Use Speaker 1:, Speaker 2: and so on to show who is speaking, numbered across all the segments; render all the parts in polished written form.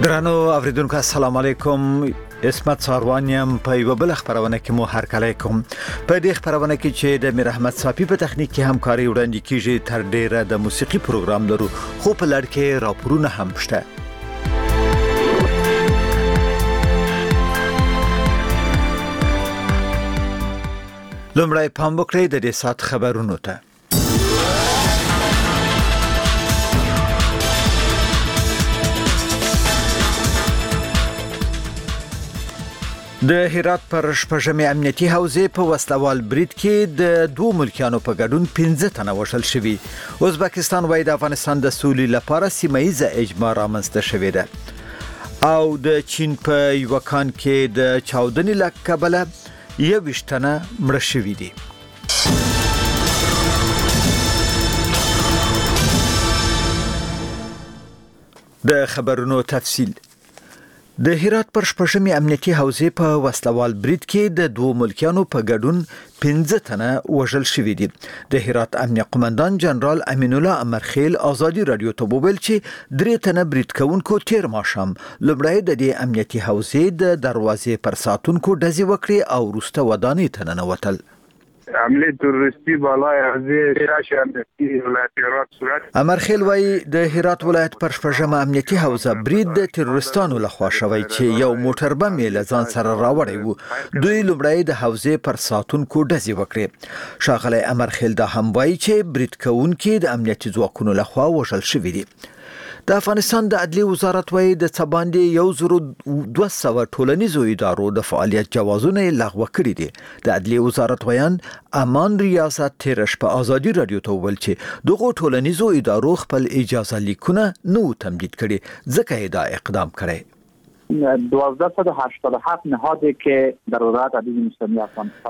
Speaker 1: درنو اوریدونکو السلام علیکم. اسمت ساروانیم په یو بل خبرونه کې مو هرکلی کوم. په دې خبرونه کې چې د میر احمد صافی په تخنیک کې همکاري وړاندې کیږي تر ډیره د موسیقي پروګرام لرو خو په لړ کې راپورونه هم شته. لومړی پام وکړئ د دې سات خبرونو ته. د هرات پر شپږمې امنیتي حوزې په وسلوال برید کې د دوه ملکیانو په ګډون 15 تنه وژل شوي. ازبکستان وايي د افغانستان د سولې لپاره سیمه‌ییزه اجماع رامنځته شوې ده. او د چین په یو کان کې د چاودنې له کبله 21 تنه مړه شوي دي. د خبرونو تفصیل. د هرات پر شپږمې امنیتي حوزې په وسلوال برید کې د دوه ملکیانو په ګډون 15 تنه وژل شوي دي. د هرات امنیه قومندان جنرال امین الله امرخیل ازادي رادیو ته وویل چې 3 تنه برید کوونکو تیر ماښام لومړی د دې امنیتي حوزې د دروازې پر ساتونکو ډزې وکړې او وروسته ودانۍ ته ننوتل.
Speaker 2: عملی تروریستی بالای حوزه شاشه امنیتی ولایت هرات صورت.
Speaker 1: امرخیل وايي د هرات ولایت پر شپږمه امنیتي حوزه برید د تروریستانو لخوا شوی چې یو موټر بم یې له ځان سره راوړی و. دوی لومړی د حوزې پر ساتونکو ډزې وکړې. ښاغلی امرخیل دا هم وايي چې برید کوونکي د امنیتي ځواکونو لخوا وژل شوي دي. د افغانستان د عدلیې وزارت وايي د څه باندې 1200 ټولنیزو ادارو د فعالیت جوازونه لغوه کړي دي. د عدلیې وزارت ویان امان ریاست تیرش په ازادي رادیو ته وویل چې دغه ټولنیزو ادارو خپل اجازه لیکونه نو تمدید کړي ځکه یې دا اقدام کړی.
Speaker 3: 1287 نهادی که در وزارت عدلیه اسلامی افغانستان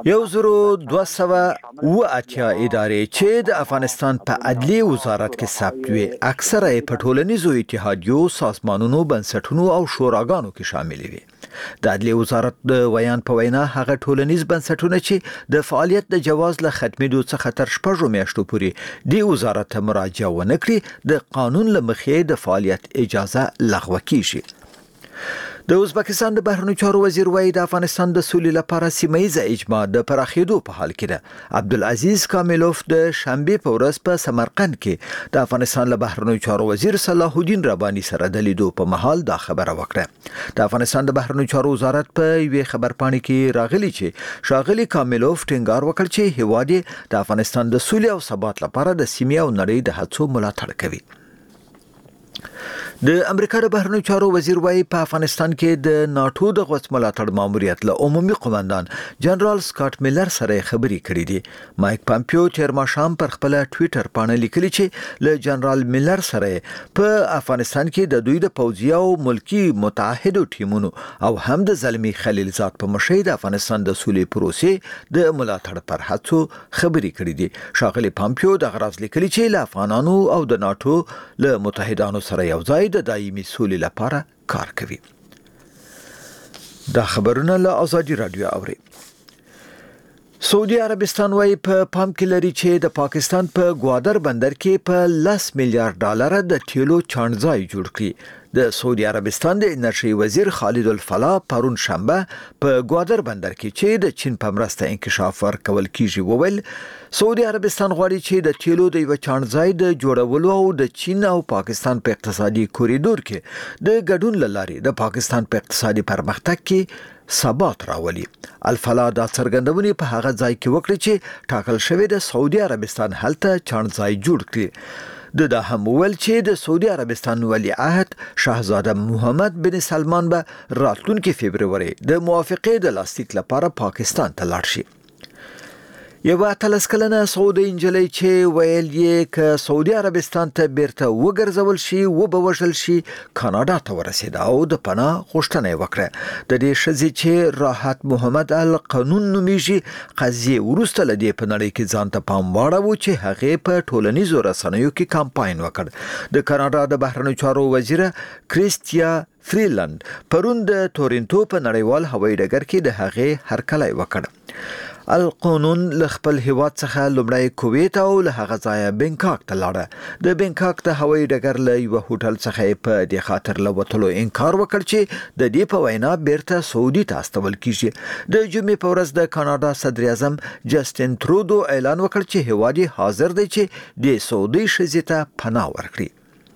Speaker 1: 1280 ادارې چې د افغانستان په عدلیه وزارت کې ثبت وي اکثره په ټولنیزو اتحادیو، سازمانونو، بنسټونو او شوراګانو کې شامل وي. د عدلیه وزارت د ویان په وینا هغه ټولنیز بنسټونه چې د فعالیت د جواز له ختمېدو څخه تر 6 میاشتو پورې د وزارت ته مراجعه ونه کړي د قانون له مخې د فعالیت اجازه لغوه کیږي. د ازبکستان د بهرنیو چارو وزیر وايي د افغانستان د سولې لپاره سیمه‌ییزه اجماع د پراخېدو په حال کې ده. عبدالعزیز کاملوف د شنبه په ورځ په سمرقند کې د افغانستان له بهرنیو چارو وزیر صلاح الدین رباني سره د لیدو په مهال دا خبره وکړه. د افغانستان د بهرنیو چارو وزارت په یوې خبرپاڼې کې راغلي چې ښاغلي کاملوف ټینګار وکړ چې هیواد د افغانستان د سولې او ثبات لپاره د سیمې او نړۍ د هڅو ملاتړ کوي. د امریکا د بهرنیو چارو وزیر وايي په افغانستان کې د ناتو د غوڅ ملاتړ ماموریت له عمومي قومندان جنرال سکاټ میلر سره خبرې کړې دي. مایک پامپیو تیر ماښام پر خپل ټوئیټر باندې لیکلي چې له جنرال میلر سره په افغانستان کې د دوی د پوځي او ملکی متحدو ټیمونو او هم د زلمی خلیلزاد په مشرۍ د افغانستان د سولې پروسې د ملاتړ پر هڅو خبرې کړې دي. ښاغلي پامپیو د غراز لیکلي چې له افغانانو او د ناتو له متحدانو سره یو ځای د دایمي سولې لپاره کار کوي. دا خبرونه له ازادي رادیو اوري. سعودي عربستان وايي په پام کې لري چې د پاکستان په ګوادر بندر کې په 10 میلیارډ ډالر د تیلو چانځای جوړ کړي. د سعودي عربستان د انرژي وزیر خالد الفلاح پرون شنبه په ګوادر بندر کې چې د چین په مرسته انکشاف ورکول کیږي وویل سعودي عربستان غواړي چې د تیلو د یو چانځای د جوړولو او د چین او پاکستان په اقتصادي کوریډور کې د ګډون لارې د پاکستان په اقتصادي پرمختګ کې ثبات راولي. الفلاح دا څرګندونې په هغه ځای کې وکړي چې ټاکل شوی د سعودي عربستان هلته چانځای جوړ کړي. دا هم ویل چې د سعودي عربستان ولی عهد شاهزاده محمد بن سلمان به راتلونکي فبروري د موافقې د لاسلیک لپاره پاکستان ته لاړ شي. یو 13 کلنه سعودي انجلۍ چې ویل یې ک سعودي عربستان ته بیرته وګرځول شي و به وژل شي کاناډا ته ورسېده او د پناه غوښتنه وکړه. د دې ښځې چې راحت محمد القانون نومیږي قضیه وروسته لدی په نړۍ کې ځان ته پام واړو چې هغه په ټولنیزو رسنیو کې کمپاین وکړ. د کاناډا د بهرنیو چارو وزیر کریستیا فریلند پرون د تورنټو په نړیوال هوایي ډګر کې د هغې هرکلی وکړ. القانون له خپل هیواد څخه لومړی کویت او له هغه ځایه بنکاک ته لاړه. د بنکاک ته هوایي ډګر له یو هوټل څخه په دې خاطر له وتلو انکار وکړ چې د دې په وینا بیرته سعودي ته استول کیږي. د جمعې په ورځ د کاناډا صدر اعظم جسټین ترودو اعلان وکړ چې هیواد حاضر دی چې د سعودي ښځې ته پناه ورکړي.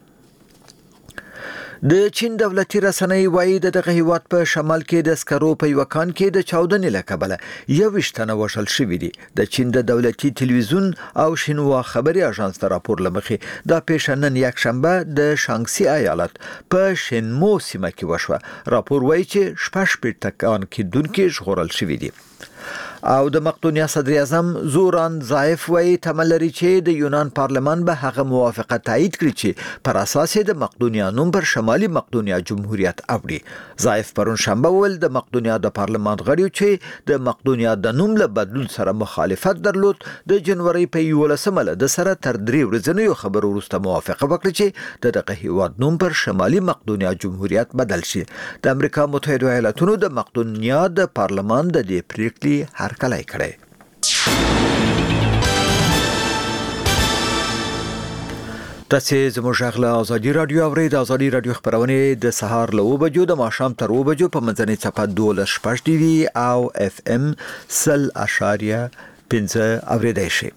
Speaker 1: د چین دولتي رسنۍ وايي دغه هیواد په شمال کې د سکرو په یو کان کې د چاودنې له کبله 21 تنه وژل شوي دي. د چین د دولتي تلویزیون او شینوا خبري اژانس ته راپور لمخې دا پیښه نن یک شنبه د شانګسي ایالت په شینمو سیمه کې وشوه. راپور وايي چې 16 تکان کې دونکو ژغورل شوي دي. او د مقدونیا صدر اعظم زوران زایف وی تملري چې د یونان پارلمان به هغه موافقه تایید کړي چې پر اساس د مقدونیا نوم پر شمالي مقدونیا جمهوریت اوړي. زایف پرون شنبه ول د مقدونیا د پارلمان غړي چې د مقدونیا د نوم له بدلون سره مخالفت درلود د جنوري په 11 د سره تر 3 ورځې خبرو وروسته موافقه وکړه چې دغه هیواد نوم پر شمالي مقدونیا جمهوریت بدل شي. د امریکا متحده ایالاتونو د مقدونیا د پارلمان د دې پریکړې کلای کړي. تاسو زموږ غلا ازادي رادیو اورئ. د ازادي رادیو خبرونه د سهار له 9 بجو د ماښام تر 2 بجو په منځنۍ چپه 12 ټي وي او اف ام 0.5 اوریدای شي.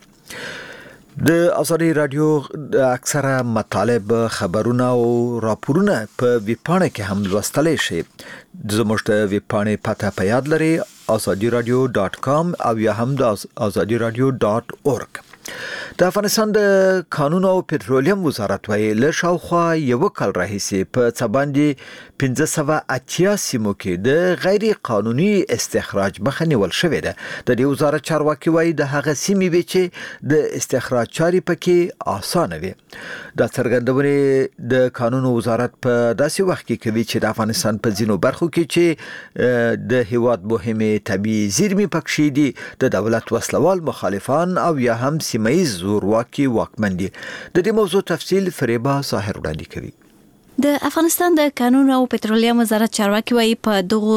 Speaker 1: د ازادي رادیو اکثره مطالب خبرونه او راپورونه په ویبپاڼه کې هم لوستلی شي. زموږ د ویبپاڼې پته په یاد لري azadiradio.com او یا هم د azadiradio.org. د افغانستان د قانون او پټرولیم وزارت وایي له شاوخوا یو کال راهیسې په څباندې 1580 سیمو کې د غیر قانوني استخراج مخه نیول شوې ده. د دې وزارت چارواکي وایي د هغه سیمې وی چې د استخراج چاري پکې اسانه وي. د څرګندونې د قانون وزارت په داسې وخت کې کوي چې د افغانستان په ځینو برخو کې چې د هیواد مهمه طبيعي زیرمې پکې دي د دولت وسلوال مخالفان او یا هم سیمایي زورواکي واکمن دي. د دې موضوع تفصیل فریبا ظاهر وړاندې کوي.
Speaker 4: د افغانستان د قانون او پټرولیم وزارت چارواکي وايي په دغه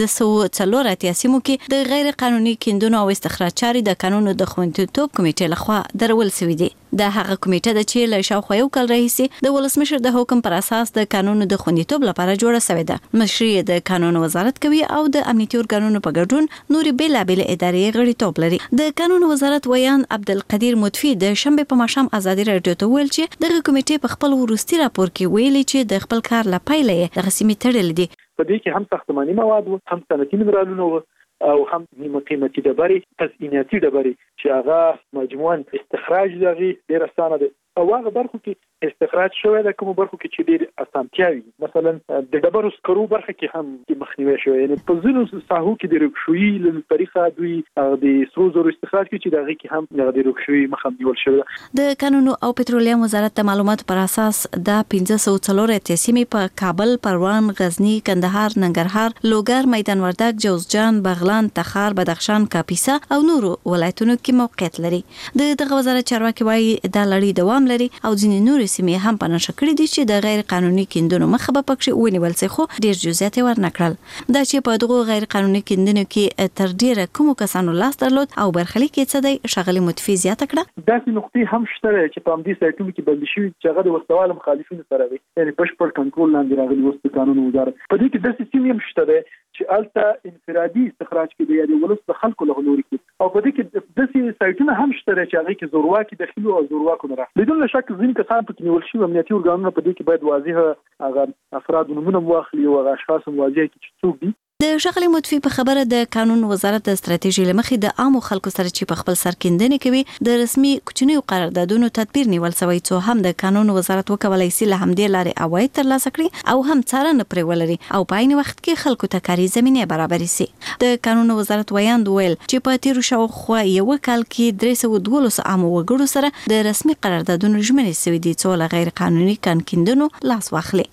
Speaker 4: 1540 سیمو کې د غیر قانوني کیندونو او استخراج چاري د قانون د خوندیتوب کمیټې لخوا درول شوې دي. د هغه کمیټه د چې له شاوخوا یو کال راهیسې د ولسمشر د حکم پر اساس د قانون د خوندیتوب لپاره جوړه شوې ده. مشري د قانون وزارت کوي او د امنیتي ارګانونو په ګډون نوري بیلابل ادارې غړیتوب لري. د قانون وزارت ویان عبدالقدیر مطفی د شنبه په ماښام ازادي رادیو ته ویل چې د کمیټې په خپل ورستي راپور کې ویلي چې د خپل کار لپاره د رسمي تړل دي.
Speaker 5: په دې کې هم ساختماني مواد او هم صنعتي منرالونه او هم نیمه قیمتي ډبرې تزئیناتي ډبرې چې هغه مجموعاً استخراج لري ډېر اسانه ده. او هغه برخو کې استخراج شوی د کوم برخو کې چې ډېر اسانتیاوي مثلا د ډبرو سکرو برخه کې هم مخنیوي شوی. یعنی په ځینو ساحو کې د رکشوي له طریقه دوی د سرو زرو استخراج کې چې دغه کې هم د رکشوي مخه نیول شوی.
Speaker 4: د قانون او پټرولیم وزارت د معلوماتو پر اساس د 1540 سیمې په کابل، پروان، غزنی، کندهار، ننګرهار، لوګر، میدان وردګ، جوزجان، بغلان، تخار، بدخشان، کاپیسا او نورو ولایتونو کې موقعیت لري. دغه وزارت چارواکي وايي د لړۍ دوام لري او ځینې نورې سیمې هم په نښه کړې دي چې د غیر قانوني کیندونو مخه به پکې ونیول شي، خو ډېر جزئیات ورنکړل. دا چې په دغه غیر قانوني کیندنو کې تر ډیره کوم کسانو لاس درلود او برخلیک یې څه دی شغلي متفي زیاته کړه.
Speaker 5: داسې نقطې هم شته چې په همدې سایټونو کې بندي شوي چې هغه د وسوال مخالفینو سره وي، یعنی بشپړ کنټرول لاندې راغلي اوس د قانون وزارت. په دې کې داسې سیمې هم شته چې الته انفرادي استخراج کې دی یا د ولس د خلکو له لوري کې، او په دې کې داسې سایټونه هم شته چې هغه کې زورواکي داخلي او زورواکو نه راځي. بدون شک ځینې کسان پکې نیول شوي. امنیتي ارګانونه په دې کې باید واضح هغه افراد نومونه واخلي او هغه اشخاص واضح کړي چې څوک دي.
Speaker 4: د شغلي متفي په خبره د قانون وزارت د ستراتیژي لمخې د عامو خلکو سره چې په خپل سر کېندنې کوي د رسمي کوچنیو قراردادونو تدبیر نیول شوی څو هم د قانون وزارت وکولای شي له همدې لارې عواید ترلاسه کړي او هم څارنه پرې ولري او په عین وخت کې خلکو ته کاري زمینه برابر شي. د قانون وزارت ویاند ویل چې په تیر شاوخوا یو کال کې 312 عامو وګړو سره د رسمي قراردادونو ژمنې شوي دي څو له غیر قانوني کیندنو لاس واخلي.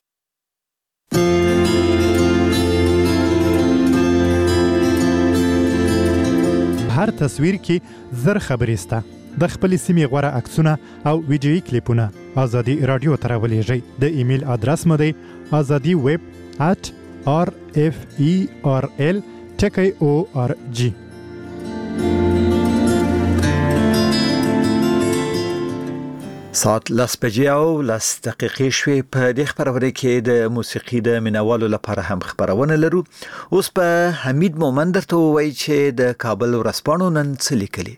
Speaker 6: هر تصویر کې زر خبرې سته. د خپل سیمې غوړه عکسونه او ویډیويي کلیپونه ازادي رادیو ته راولېږئ. د ایمیل ادرس مو دی azadiweb@rferl.org.
Speaker 1: ساعت لاس بجې او لاس دقیقې شوې په دې خبرونه کې د موسیقي د مینوالو لپاره هم خبرونه لرو. اوس په حمید مومند ته وایي چې د کابل ورځپاڼو نن څه لیکلي.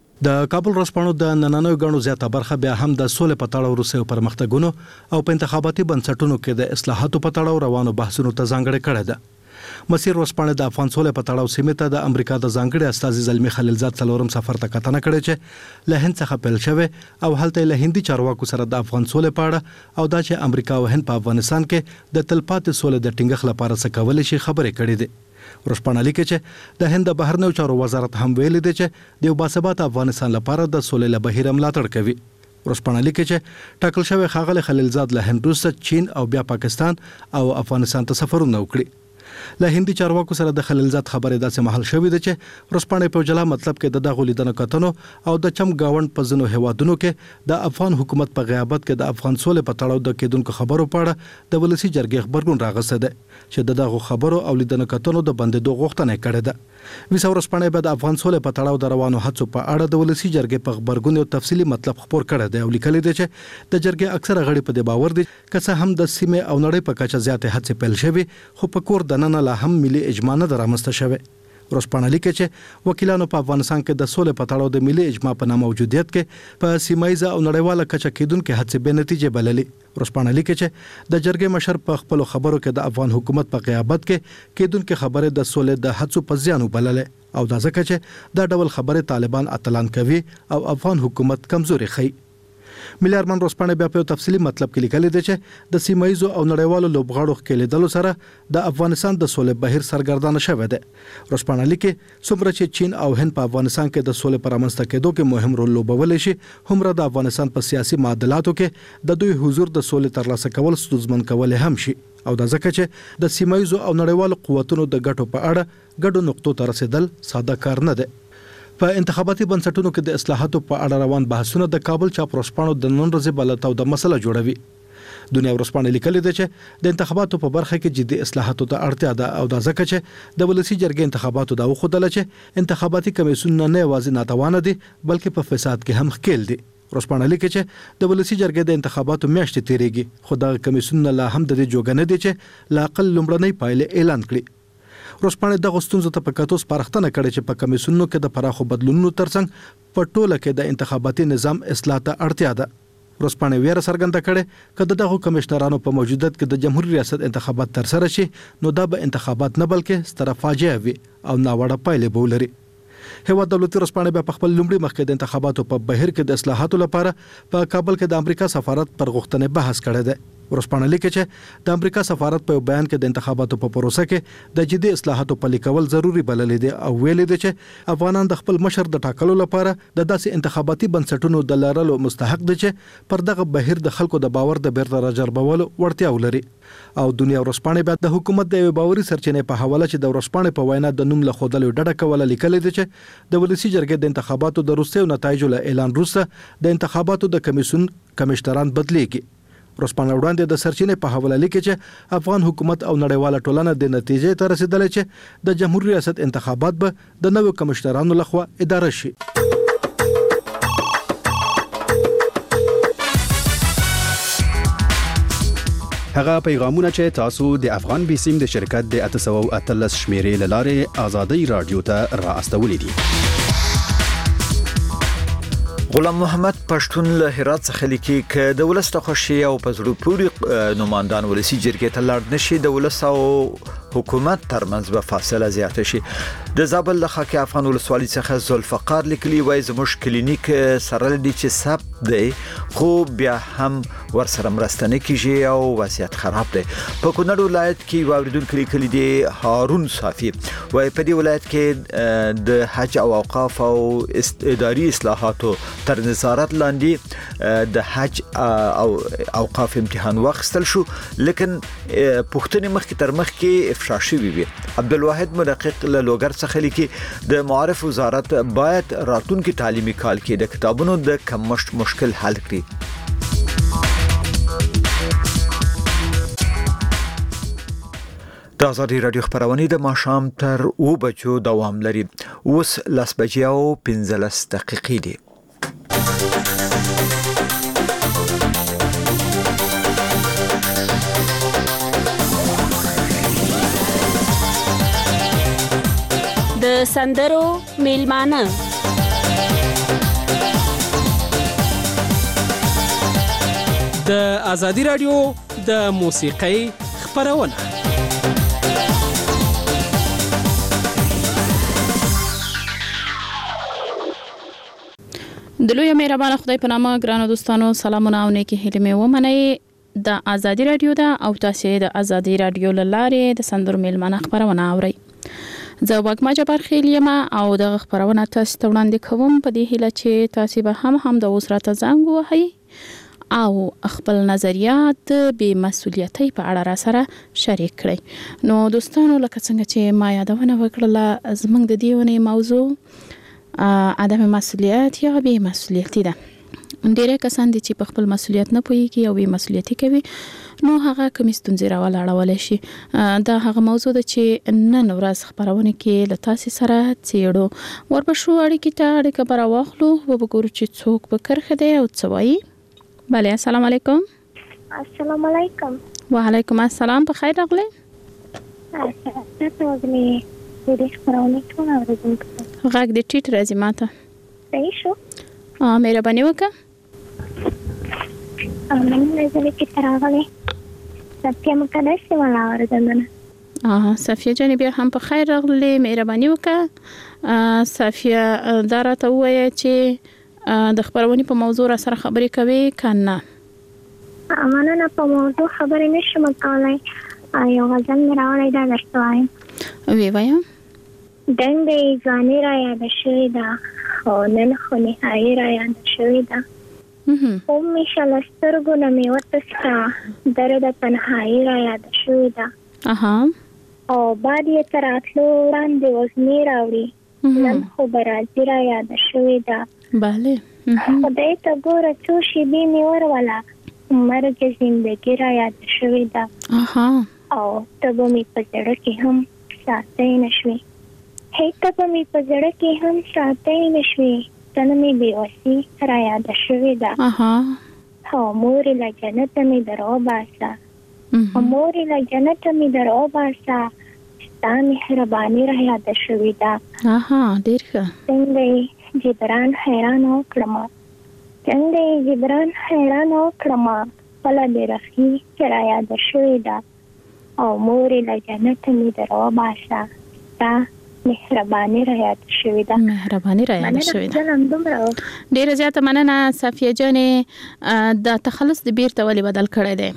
Speaker 7: د کابل ورځپاڼو د نننوي غاڼو زیاته برخه بیا هم د سولې په تړاو روسي پرمختګونو او په انتخاباتي بنسټونو کې د اصلاحاتو په تړاو روانو بحثونو ته ځانګړې کړې ده. مسیر ورځپاڼه د افغان سولې په تړاو سیمه ته د امریکا د ځانګړي استازي زلمی خلیلزاد څلورم سفر ته کتنه کړې چې له هند څخه پیل شوی او هلته له هندي چارواکو سره د افغان سولې په اړه او دا چې امریکا او هند په افغانستان کې د تلپاتې سولې د ټینګښت لپاره څه کولای شي خبرې کړې دي. ورځپاڼه لیکي چې د هند د بهرنیو چارو وزارت هم ویلي دی چې د باثبات افغانستان لپاره د سولې له بهیر ملاتړ کوي. ورځپاڼه لیکي چې ټاکل شوی ښاغلی خلیلزاد له هند وروسته چین او بیا پاکستان او افغانستان ته سفرونه وکړي. له هندي چارواکو سره د خلیلزاد خبرې داسې محل شوې ده چې ورځپاڼه په جلا مطلب کې د دغه لیدنو کتنو او د چم گاوند په ځینو هیوادونو کې د افغان حکومت په غیابت کې د افغان سولې په تړاو د کېدونکو خبرو په اړه د ولسی جرګې خبرګون راغسته ده چې دغه خبرو او لیدنو کتنو د بندیدو غوښتنه کړې ده. ویسا ورځپاڼه به د افغان سولې په تړاو د روانو هڅو په اړه د ولسی جرګې په خبرګون یو تفصیلی مطلب خبر کړی دی او لیکلی دی چې د جرګې اکثره غړي په دې باور دي چې هم د سیمه او نړۍ په کچه زیاتې هڅې پیل شوي خو په کور دننه لا هم ملي اجماع نه درامسته شوی. ورځپاڼه لیکي چې وکیلانو په افغانستان کې د سولې په تړاو د ملي اجماع په ناموجودیت کې په سیمایي او نړیواله کچه کېدونکو هڅې به نتیجه بللي. ورځپاڼه لیکي چې د جرګې مشر په خپل خبرو کې د افغان حکومت په غیابت کې کېدونکو خبره د سولې د هڅو په زیان وبللې او دا ځکه چې دا ډول خبره طالبان اتلان کوي او افغان حکومت کمزوري ښيي. ملي ارمان ورځپاڼه بیا په تفصیلی مطلب کې لیکلي دی چې د سیمایي او نړیوالو لوبغاړو ښکېلیدلو سره د افغانستان د سولې بهیر سرګردانه شوی دی. ورځپاڼه لیکي څومره چې چین او هند په افغانستان کې د سولې پر رامنځته کېدو کې مهم رول لوبولی شي همره د افغانستان په سیاسي معادلاتو کې د دوی حضور د سولې ترلاسه کول ستونزمن کول هم شي او دا ځکه چې د سیمایي او نړیوالو قوتونو د ګټو په اړه ګډو نقطو ته رسیدل ساده کار نه دی. په انتخاباتي بنسټونو کې د اصلاحاتو په اړه روان بحثونه د کابل چاپ ورځپاڼو د نن ورځې بلتاو د مسله جوړوي. دنیا ورځپاڼه لیکلي ده چې د انتخاباتو په برخه کې جدي اصلاحاتو ته اړتیا ده او دا ځکه چې د ولسی جرګې انتخاباتو دا وښودل چې انتخاباتي کمیسیون نه یوازې ناتوانه دي بلکې په فساد کې هم ښکیل دي. ورځپاڼه لیکي چې د ولسی جرګې د انتخاباتو میاشتې تیریږي خو دا کمیسیون لا هم د دې جوګه نه دي چې لا اقل لومړنۍ پایلې اعلان کړي. ورځپاڼه د غوښتنو ته په کتو سپارښتنه کړې چې په کمیسیونونو کې د پراخو بدلونونو ترڅنګ په ټوله کې د انتخاباتي نظام اصلاح ته اړتیا ده. ورځپاڼه ویره څرګنده کړې چې دغه کمشنرانو په موجودیت کې د جمهوریت ریاست انتخابات ترسره شي نو دا به انتخابات نه بلکې ستره فاجعه وي او ناوړه پایلې به ولري. هیواد دولتي ورځپاڼه بیا په خپل لومړي مخکې د انتخاباتو په بهیر کې د اصلاحاتو لپاره په کابل کې د امریکا سفارت پر غوښتنې بحث کړی دی. ورځپاڼه لیکي چې د امریکا سفارت په بیان کې د انتخاباتو په پروسه کې د جدي اصلاحاتو پلي کول ضروری بللی دی او ویلي دی چې افغانان د خپل مشر د ټاکلو لپاره د داسې انتخاباتي بنسټونو د لرلو مستحق دي چې پر دغه بهیر د خلکو د باور د بیرته راجربولو وړتیا ولري. او دنیا ورځپاڼه بیا د حکومت د باوري سرچینې په حواله چې د ورځپاڼې په وینا د نوم له خودلو ډډه کوله لیکلي دی چې د ولسی جرګې د انتخاباتو د روسي نتایجو له اعلان وروسته د انتخاباتو د کمیسیون کمشنران بدلیږي. ورځپاڼه وړاندې د سرچینې په حواله لیکي چې افغان حکومت او نړیواله ټولنه د نتیجې ته رسیدلې چې د جمهوریت ریاست انتخابات به د نوو کمشنرانو لخوا اداره شي.
Speaker 8: هغه پیغامونه چې تاسو د افغان بیسیم د شرکت د 813 شمیرې لاره آزادۍ رادیو ته را استولې دي.
Speaker 1: غلام محمد پښتون له هرات څخه لیکي چې د ولست خوشي او پزړو پوری نوماندان ولسی جرګې ته لاړ نشي د ولس او حکومت ترمنځ به فاصله زیاته شي. د زابل له خاکي افغان ولسوالۍ څخه زلفقار لیکلي وای زموږ کلینیک سره لدی چې سب دی خو بیا هم ورسره مرسته نه کیږي او وضعیت خراب دی. په کونړ ولایت کې واوریدونکو لیکلي دی هارون صافي وای په دې ولایت کې د حج او اوقاف او اداري اصلاحاتو تر نظارت لاندې د حج او اوقاف امتحان واخیستل شو لیکن پښتني مخ کې تر مخ کې افشا شوی وي. عبدالواحد مدقق له لوګر څخه لیکي د معارف وزارت باید راتلونکي تعلیمي کال کې د کتابونو د کمښت مشکل حل کړي. د آزادۍ رادیو خبرونه د ماښام تر 2 بجو دوام لري. اوس 10:15 دقیقې دي.
Speaker 9: سندرو میلمانه
Speaker 10: د ازادي رادیو د موسیقۍ خبرونه
Speaker 11: د لوی مهربان خدای په نامه ګرانو دوستانو سلامونه او نیکی هیله مې ومنئ د ازادي رادیو د او تاسو د ازادي رادیو لاره د سندرو میلمانه خبرونه اورئ زه وګما جبر خیلیم او د خبرونه تاسو ته وړاندې کوم په دې هیله چې تاسو به هم د وسرته زنګ وهئ او خپل نظریات به مسؤلیتي په اړه را سره شریک کړئ نو دوستانو لکه څنګه چې ما یادونه وکړه زمنګ د دیونه موضوع عدم مسؤلیت یا بې مسؤلیتي ده ډېر کسان دي چې په خپل مسؤلیت نه پوهیږي او بې مسؤلیتي کوي نو هغه کوم ستونزې راولاړول شي دا هغه موضوع ده چې نن ورځ خبرونه کې له تاسو سره څېړو ورپښو اړیکې ته اړیکه براوخلو وګورو چې څوک به کرخه دی او څه وایي بله السلام علیکم
Speaker 12: السلام علیکم
Speaker 11: وعلیکم السلام په خیر راغلی غږ دې ټیټ راځي ماته
Speaker 12: صحیح شو
Speaker 11: مهرباني وکړه
Speaker 12: مننه زه کې تراغله سفیا مقدس ولا اوردنه
Speaker 11: صفیه جان بیا هم په خیر راغلی مهرباني وکړه صفیه دا راته ووایه چې د خبرونې په موضوع را سره خبرې کوي کنه
Speaker 12: مننه په موضوع خبرې نشم کولای یو غزل مې راوړی دا درته وایم
Speaker 11: وی وایم
Speaker 12: دنګې ځواني را یاد شوې ده خو نن خو نهایي را یاد شوې ده مې شل سترګو نه مې وتسکا درد تنهایي را یاد شوې ده او باد یې تر راتلو وړاندې وزنې راوړي نن خو به راځي را یاد شوې ده
Speaker 11: بله
Speaker 12: خدای ته ګوره څو شېبې مې وروله مرګ زندګي را یاد شوې ده او ته به مې په زړه کې هم ساتۍ نه شوې ته به مې په زړه کې هم ساتۍ نه شوې ته نه مې بېوسي را یاد شوې ده او مورې له جنته مې در وباسه مورې له جنته مې در وباسه ستا مهرباني را یاد شوې ده
Speaker 11: ډېر ښه
Speaker 12: څنګه یې جبران حیران وکړم څنګه یې جبران حیران وکړم خپله بې رخي را یاد شوې ده او مورې له جنته مې در وباسه ستا مهرباني را یاد شوې ده
Speaker 11: مهرباني را یاد شوې ده ډېره زیاته مننه صفیه جانې د تخلص د بیرته ولې بدل کړی دی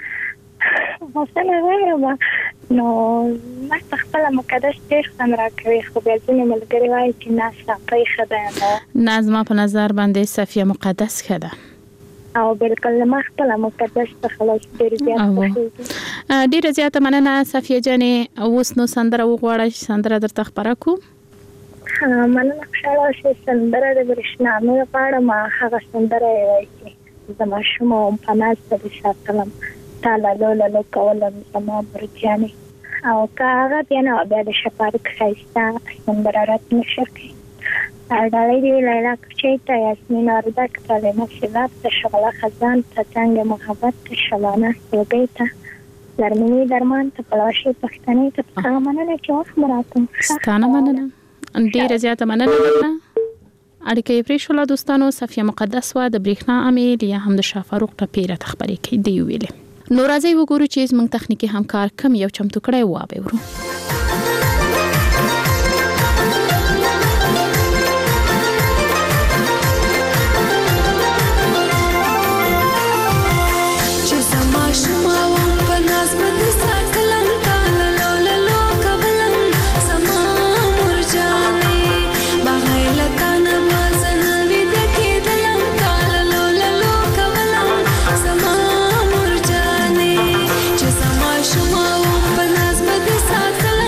Speaker 12: حوصله غواړم نو ما خپل مقدس ډېر خوند راکوي خو بیا ځینې ملګري وایي چې نه صفۍ ښه ده
Speaker 11: نه زما په نظر باندې صفیه مقدس ښه ده
Speaker 12: او بالکل ما خپل مقدس تخلص ډېر زیات خوښیږي
Speaker 11: ډېره زیاته مننه صفیه جانې اوس نو سندره وغواړه چې سندره درته خپره کړو
Speaker 12: مننه خوشحاله اوسې سندره د برېښنامې غواړم هغه سندره یې وایي چې زه ماشوم وم په ناز ته دې ساتلم تا لالو کولم زما برجانې او که هغه بیا نه بیا د شفارق ښایسته سندره راته نشر کړي ډالۍ دې لیلا کوچۍ ته یاسمین اردک ته لینا سیلاب ته شغله خزان ته څنګه محبت ته شبانه سوګۍ ته لرمنې درمان ته پلاشې پښتنې ته هغه مننه چې وخت مو راکړو
Speaker 11: ستانه مننه ډېره زیاته مننه اړیکه یې پرېښوله دوستانو صفیه مقدس وه د برېښنا امیر یا هم د شافاروق ټپې راته خبرې کوي دی ویلې نو راځئ وګورو چې زموږ تخنیکي همکار کم یو چمتو کړی وابه ورو
Speaker 13: شما و په ناز به دې ساتل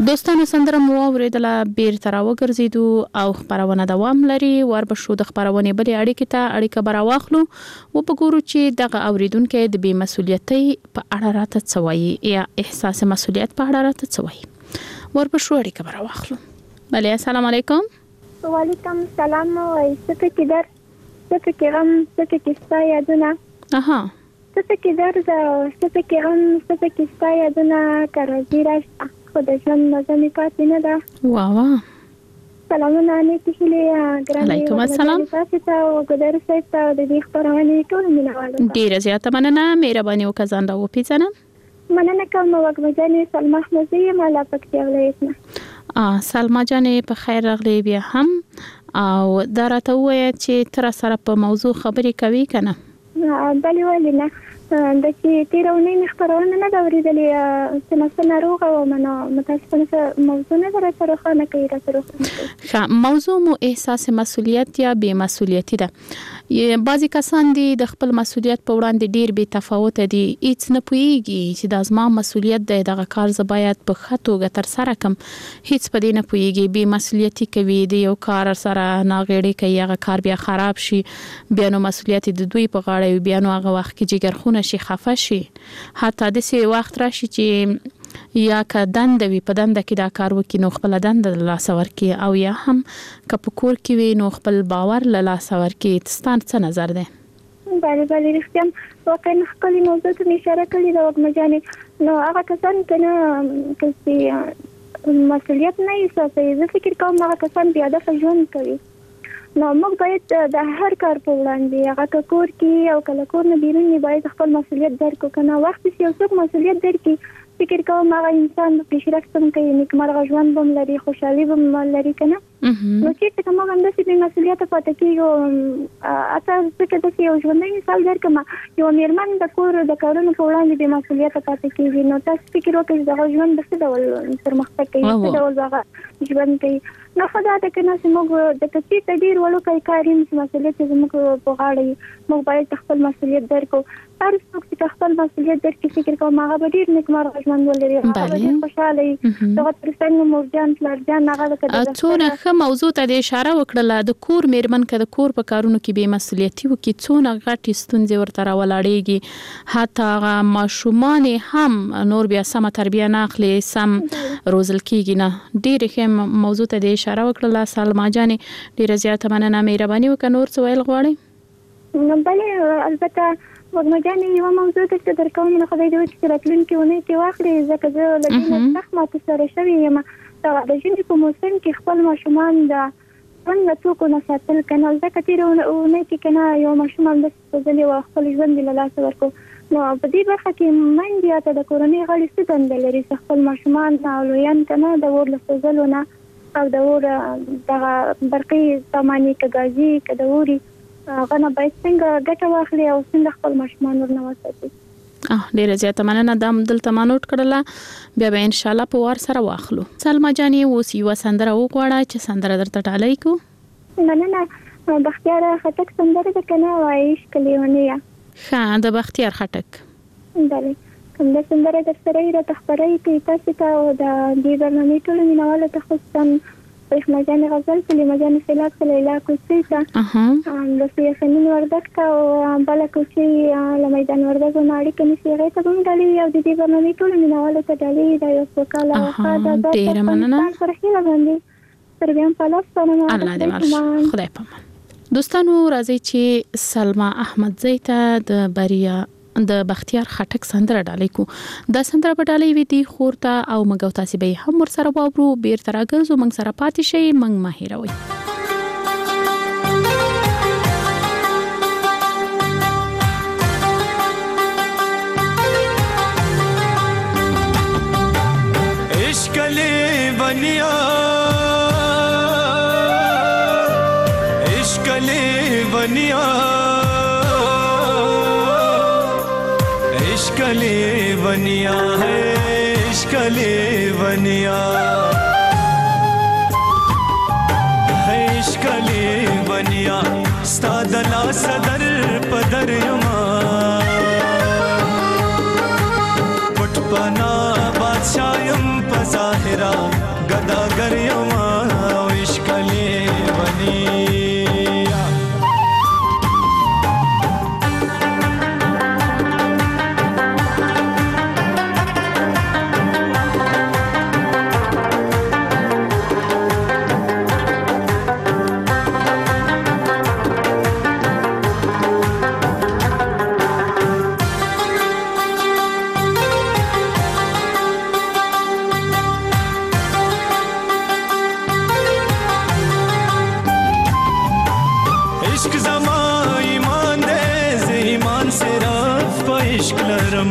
Speaker 11: دوستانو سندره مو اوریدله بیرته راوګرځېدو او خپرونه دوام لري. وربشو د خپرونې بلې اړیکې ته اړیکه به راواخلو او په ګورو چې دغه اوریدونکي د بې مسؤلیتۍ په اړه راته څه وایي یا احساس مسؤلیت په اړه راته څه وایي. وربشو اړیکه به راواخلو. بله السلام علیکم.
Speaker 12: وعلیکم السلام. څه پکې درد، څه پکې غم، څه پکې ستا یادونه. څه پکې درد، څه پکې غم، څه پکې ستا یادونه. که راځي راشته خو د ژوند مزه مې پاتې نه ده. سلامونه نیکې هیلې
Speaker 11: علیکم السلام
Speaker 12: تاسو ته او ګدر صاحب ته د دې خپرونې ټول مینوالو ته
Speaker 11: ډیره زیاته مننه. مهرباني وکړه ځان راوپېژنه.
Speaker 12: مننه کوم. وګړه جانې سلمى احمدزی یم له پکتیا ولایت نه.
Speaker 11: سلمى جانې په خیر راغلی بیا هم. او دا راته ووایه چې تر سره په موضوع خبرې کوي کنه؟
Speaker 12: بلې ولې نه. د چې تیرونې مې خبرونه نه دا اوریدلې چې ناروغه وم نو متاسفانه موضوع نه راته روښانه کوي.
Speaker 11: موضوع مو احساس مسؤلیت یا بې مسؤلیتي ده. بعضی کسان دي د خپل مسؤلیت په وړاندې ډیر بې تفاوت دي. هیڅ نه پوهیږي چې دا زما مسؤلیت دی، دغه کار زه باید په ښه توګه تر سره کړم. هیڅ په دې نه پوهیږي، بې مسؤلیتي کوي، د یو کار سره ناغېړي کوي، هغه کار بیا خراب شي، بیا نو مسؤلیت د دوی په غاړه وي، بیا نو هغه وخت کې جګرخونه شي، خفه شي. حتی داسې وخت راشي چې یا که دنده وي په دنده کې دا کار وکړي نو خپل دنده له لاسه ورکړي، او یا هم که په کور کې وي نو خپل باور له لاسه ورکړي. ستاسو څه نظر دی؟
Speaker 12: بله رښتیا واقعا ښکلې موضوع ته مې اشاره کړې ده وګړه جانې. نو هغه کسان که نه چې مسؤلیت نه احساسوي، زه فکر کوم هغه کسان بې هدفه ژوند کوي. نو موږ باید د هر کار په وړاندې هغه که کور کې او که له کور نه بیرون باید خپل مسؤلیت درک کړو. که نه وخت چې یو څوک مسؤلیت درکړي فکر کوم هغه انسان په پیشرفت هم کوي، نیکمرغه ژوند به هم لري، خوشحالي به هم لري که نه. نو چېرته که موږ همداسې بې مسؤلیته پاتې کېږو. حتی ځکه داسې یو ژوندی مثال درکړم، یوه مېرمن د کور د کارونو په وړاندې بې مسؤلیته پاتې کېږي. نو تاسو فکر وکړئ چې دغه ژوند به څه ډول پرمختګ کوي، څه ډول به هغه ژوند کوي. نو ښه دا ده که نه چې موږ د چېرته ډېر وړوکی کار یم چې مسؤلیت چې زموږ په غاړه وي، موږ باید خپل مسؤلیت درک کړو. هر څوک چې خپل مسؤلیت درکړي فکر کوم هغه به ډېر نیکمرغه ژوند ولري، هغه به ډېر خوشحاله وي. دغه تر څنګ مورجان پلارجان هغه
Speaker 11: څونه ښه موضوع ته د اشاره وکړله. د کور مېرمن که د کور په کارونو کې بې مسؤلیتي وکړي څونه غټې ستونزې ورته راولاړېږي. حتی هغه ماشومان هم نور بیا سمه تربیه نه اخلي، سم روزل کېږي نه. ډېرې ښه موضوع ته د اشاره وکړله سلمى جانې. ډېره زیاته مننه. مهرباني وکړه نور څه ویل غواړئ؟
Speaker 12: بلې البته وګړه جانې یوه موضوع درته درکوم، نو خدای دې وکړي چې راتلونکې اونۍ کې واخلې، ځکه زه له دې نه سخت ماته سره شوې یم. د ژمي په موسم کې خپل ماشومان د ژوند له توکو نه ساتل که نه، ځکه تېره اونۍ کې که نه یو ماشوم همداسې سوځلې وه، خپل ژوند یې له لاسه ورکړو. نو په دې برخه کې میندې یا ته د کورنۍ غړي څه دنده لري چې خپل ماشومان او لویان که نه د اور له سوځلو نه او د اور دغه برقي سامانې که ګازي که د اوري هغه نه باید څنګه ګټه واخلي او څنګه خپل ماشومان ورنه وساتي.
Speaker 11: ډیره زیاته مننه. دا دلته ما نوٹ کړله، بیا به ان شاء الله په وار سره واخلو. سلمى جانې اوس یوه سندره وغواړه چې سندره درته ډالۍ کو.
Speaker 12: مننه. بختیار خټک سندره ده که نه وایي عشق لیونیه؟
Speaker 11: ښه، د بختیار خټک.
Speaker 12: بلې کوم دا سندره در سره یې راته خپروي کوي تاسو ته او د دې برنامې ټولو مینوالو ته خصوصا رحمه جان غزل، سلیمه جان فلاک، لیلا کوچۍ ته، لوسیا فنین وردک ته او بله کوچۍ له میدان وردګ نه اړیکه نیسي، هغې ته به هم ډالۍ وي او د دې برنامې ټولو مینوالو ته ډالۍ وي. دا یو سوکاله وفا ده.
Speaker 11: ډېره مننه.
Speaker 12: سره هیله باندې تر بیا هم په الله سپارم.
Speaker 11: الله دې مل خدای پامان. دوستانو راځئ چې سلمى احمدزی ته د بریا د بختیار خټک سندره ډالۍ کو. دا سندره په ډالۍ وي دی خور ته او موږ تاسو به هم ور سره واورو. بیرته راګرځو، موږ سره پاتې شئ، موږ مه هېروئ.
Speaker 13: عشق لیونیا عشق لیونیا عشق لیونیا ہے عشق لیونیا ہے عشق لیونیا ستا د لاس در پدر یما پټ پنا بادشاہ یم په ظاهرا عشق لرم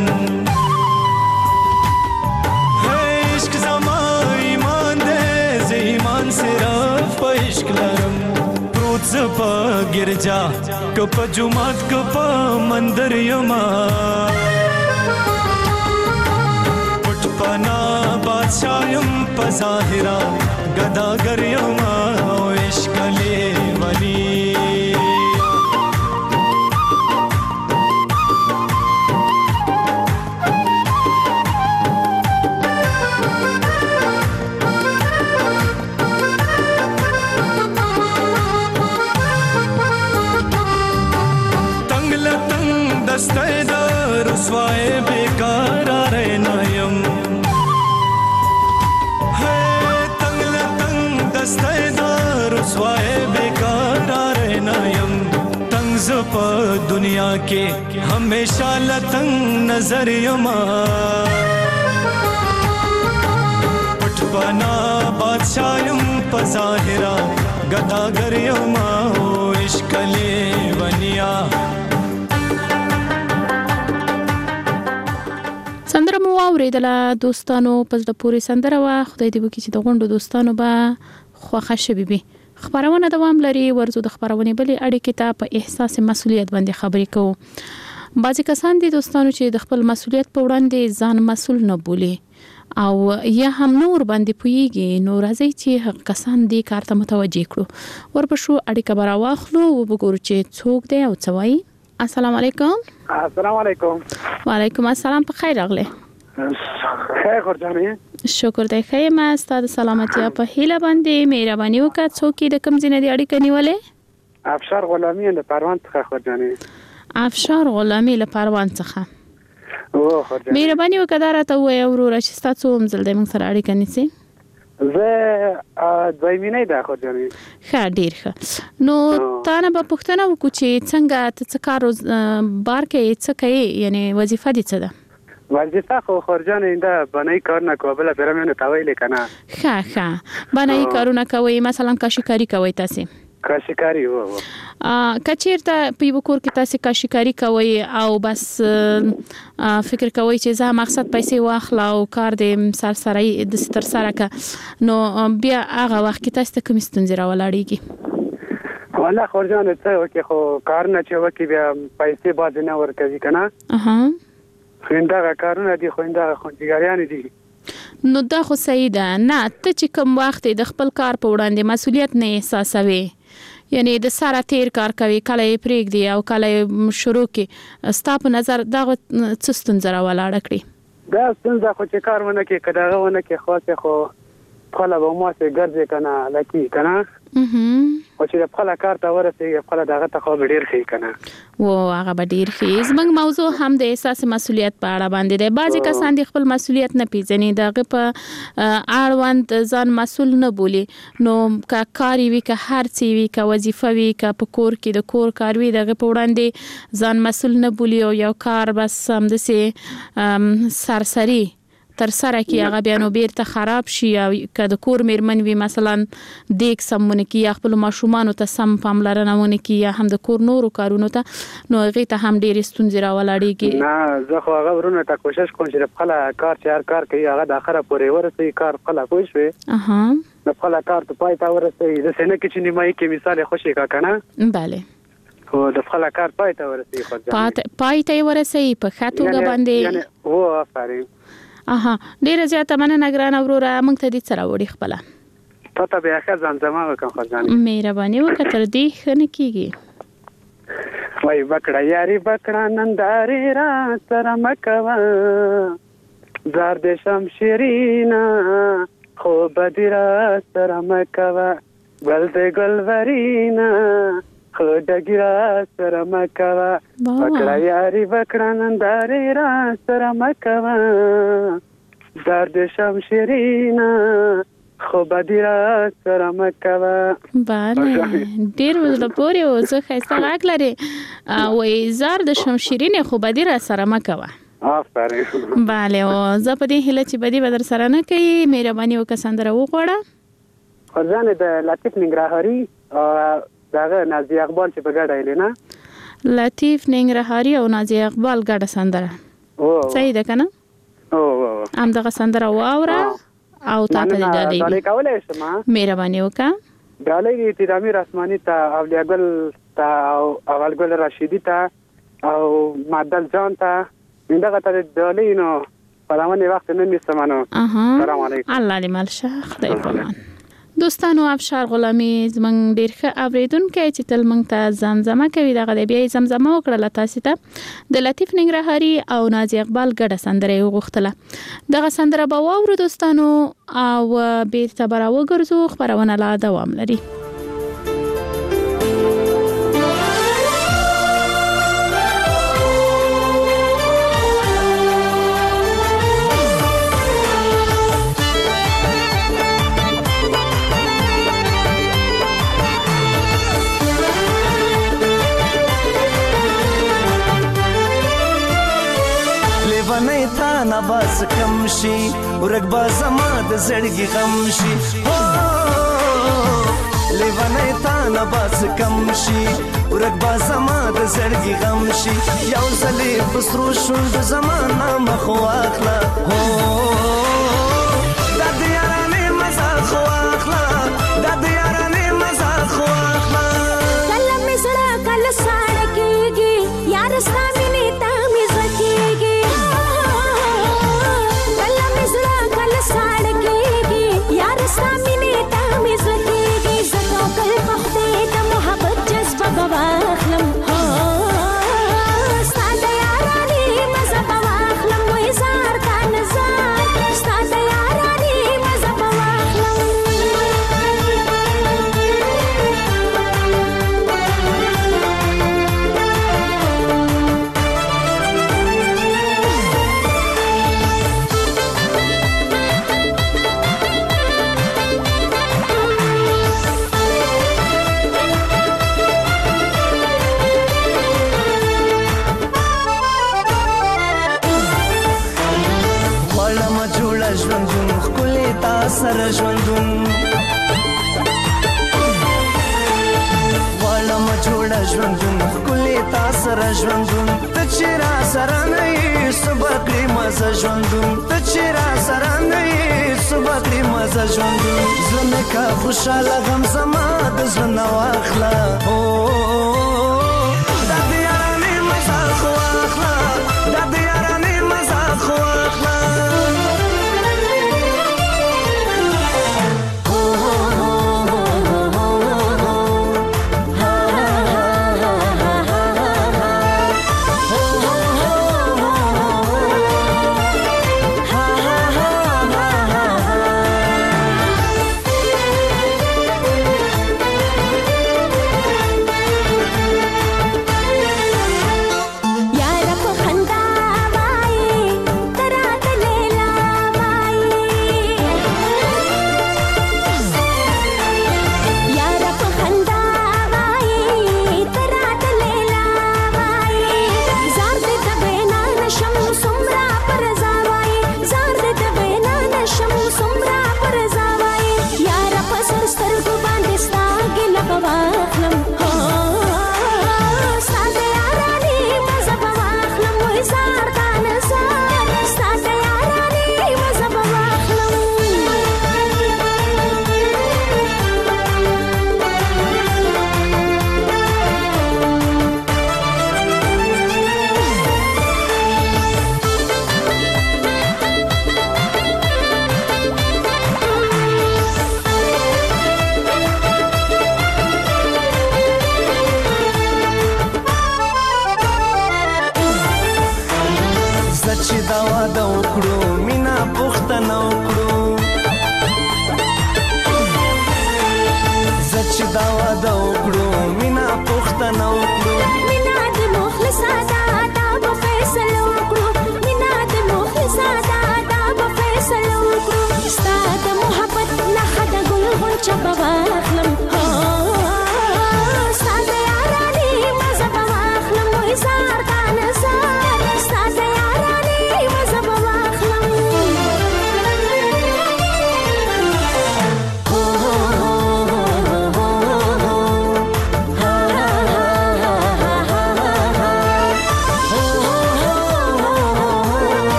Speaker 13: عشق زما ایمان دې زه ایمان صرف په عشق لرم پروت زه په ګرجا که په جومات که په مندر یما پټ پنا بادشاہ یم په ظاهرا ګداګر یما عشق لیونی دسته د رسوای بیکار رینایم تنگ لتنگ دسته د رسوای بیکار رینایم تنگ ز په دنیا کې همیشه لتنگ نظر یما پټ بنا بادشاہ یم په ظاهرا ګداګر یما عشق لیونیا
Speaker 11: سندره مو اوریدله دوستانو پس د پوری سندره وا خدای دې وکړي چې د غونډو دوستانو به خوښه شوي وي خبرونه دوام لري ورزو د خبرونه بلې اړیکې ته په احساس مسؤلیت باندې خبرې کوو بعضی کسان دي دوستانو چې د خپل مسؤلیت په وړاندې ځان مسؤل نه بولي او یا هم نور باندې پويږي نو راځي چې کسان دي کار ته متوجه کړو ورپښو اړیکه برا واخلو وګورو چې څوک دی او څه وایي السلام علیکم
Speaker 14: السلام علیکم
Speaker 11: وعلیکم السلام په خیر راغله
Speaker 14: خیر ورځانه
Speaker 11: شکر دی خیر ما ستاسو سلامتی په هیله باندې مهرباني وکړه څوک د کم ځینې دی اړیکه نیولې
Speaker 14: افشار غلامی له پروان څخه ورځانه
Speaker 11: افشار غلامی له پروان څخه مهرباني وکړه دا راته وایي ورور چې تاسو هم زل د موږ سره اړیکه نیسئ
Speaker 14: زه دویمینه ده خو جانې
Speaker 11: ښه ډیر ښه نو تا نه به پوښتنه وکړو چې څنګه ته څه کار بار کې څه کوي یعنی وظیفه دې څه ده
Speaker 14: وظیفه خو خرجانه اینده بنای کار نه کوبله برمنه تاویل کنه
Speaker 11: ښه بنای کارونه کوي مثلا کاشیکاری کوي تاسو
Speaker 14: کاشیکاری وو
Speaker 11: کچیرته په یو کور کې تاسو کاشیکاری کوي او بس فکر کوي چې زه مقصد پیسې واخلا او کار دې سرسري د ستر سره کا نو بیا هغه وخت کې تاسو کوم ستونزې راولاړيږي
Speaker 14: والله خرجانه څه وکي خو کار نه چې وکي بیا پیسې باز نه ورکوي کنه خنده کارونه دي خنده خونجګاریان دي
Speaker 11: نو دا خو صحیح ده نه ته چې کوم وخت د خپل کار په وړاندې مسؤلیت نه احساسوي یعنی د ساره تیر کار کوي کله پریک دی او کله شروع کې ستا په نظر دا څه ستونزه راولاړه کړي
Speaker 14: دا ستونزه خو چې کارونه کې کډاغه ونه کې خاصه خو خپل به مو څه ګرځي کنه لکه کنه او چې خپل کار ته ورسېږي خپل دغه ته خو ډیر ښه کنه
Speaker 11: و هغه به ډیر ښه زمنګ موضوع هم د احساس مسؤلیت په اړه باندې دی بعضی کسان د خپل مسؤلیت نه پیژني دغه په اړوند ځان مسؤل نه بولي نو کا کاری وی کا هر څه وی کا وظیفه وی کا په کور کې د کور کار وی دغه په وړاندې ځان مسؤل نه بولي او یو کار بس هم د سرسري تر سره کې هغه بیا نو بیرته خراب شي او کله کور میرمن وی مثلا دیک سمونه کې یا خپل ماشومان ته سم پاملرنه ونه کې یا هم د کور نورو کارونو ته نو هغه ته هم ډیر ستونزې راولاړيږي
Speaker 14: نه زه خو هغه ورونه ته کوشش کوم چې خپل کار چې هر کار کوي هغه د اخره پورې ورسې کار خپل کوی شوی د خپل کار ته پای تا ورسې د سینې کې چې نیمای کې مثال خوشي کا کنه
Speaker 11: bale
Speaker 14: خو د خپل کار پای تا ورسې خو
Speaker 11: پای ته ورسې په خاطوګه باندې
Speaker 14: یعنی و افرین
Speaker 11: ډیره زیاته مننه ګرانه وروره موږ ته دې سره وړي خپل
Speaker 14: ته بیا ښه ځانځما وکم خزانه
Speaker 11: مهرباني وکړه تر دې خنه کیږي
Speaker 14: وای بکړه یاري بکړه ننداري را سره مکوا زار د شمشیرینا خو بدیرا سره مکوا ګل د ګلورینا خو دګرا سره مکوا بکړه یاري بکړه ننداري را سره مکوا زار د شمشیرینا خو بدیرا سره مکوا
Speaker 11: bale ډیر وزله پورې او زه خسته غاک لري وای زار د شمشیرینه خو بدیرا سره مکوا
Speaker 14: افرین
Speaker 11: bale او زه په دې هله چې بدی بدر سره نه کوي مهرباني وکړه سندره وغوړه
Speaker 14: خزانه د لطیف ننګرهاري داغه نازي اقبال چې په ګډه ایلینا
Speaker 11: لطیف ننګرهاري او نازي اقبال ګډه سندره صحیح ده کنه ام دغه سندره واوره او تاسو ته ډالۍ
Speaker 14: کولای شم
Speaker 11: مهرباني وکړه
Speaker 14: ډالۍ دې تدامیر آسماني ته اولیاء ګل ته او اول ګل رشیدی ته او معدل جان ته دغه ته ډالۍ نو پرامنې وخت نه میسمانو سلام علیکم
Speaker 11: الله دې مالشه خدای پامان دوستانو افشار غلامی زمنګ ډیر ښه اوریدونکو چې تل مونږ ته زمزمه کوي دغه بیا زمزمه وکړه تاسو ته د لطیف ننګرهاري او نازي اقبال ګډه سندره وغوښتله دغه سندره به واورو دوستانو او بیرته براو ګرځو خبرونه لا دوام لري
Speaker 13: بس کم شي ورګ با زما د زړګي غم شي لیوانه تا نه بس کم شي ورګ با زما د زړګي غم شي یو ځلې پسرو شوند زمانه مخ واخلا د دیارانه مزه خو واخلا د دیارانه مزه خو واخلا
Speaker 15: کله مې سره کله ساړه کېږي یار ستامینه تا مې زکیږي سامینه تا مزکیږي زکو کل وخت د محبت جذبه بواخلم ستاد یارانی مزه بواخلم وې زار تا نزار ستاد یارانی مزه بواخلم
Speaker 13: سره ژوندون غواړم جوړه ژوندون ښکلې تا سره ژوندون ته چې را سره نه یې صبح کړې مزه ژوندون ته چې را سره نه یې صبح کړې مزه ژوندون زړه مې که خوشحاله غم زما د زړه نه واخله دا د یارانې مزه خو واخله دا د یارانې مزه خو واخله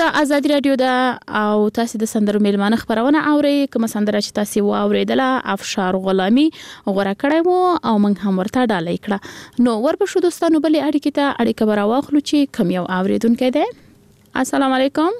Speaker 11: ازادي رادیو دا او تاسو د سندرو میلمانه خبرونه اوري کوم سندره چې تاسو واوریدله افشار غلامی غوړه کړی وو او موږ هم ورته ډالۍ کړه. نو ورپښو دوستانو بلې اړیکې ته اړیکه براواخلو چې کوم یو اوریدونکو دی. السلام علیکم.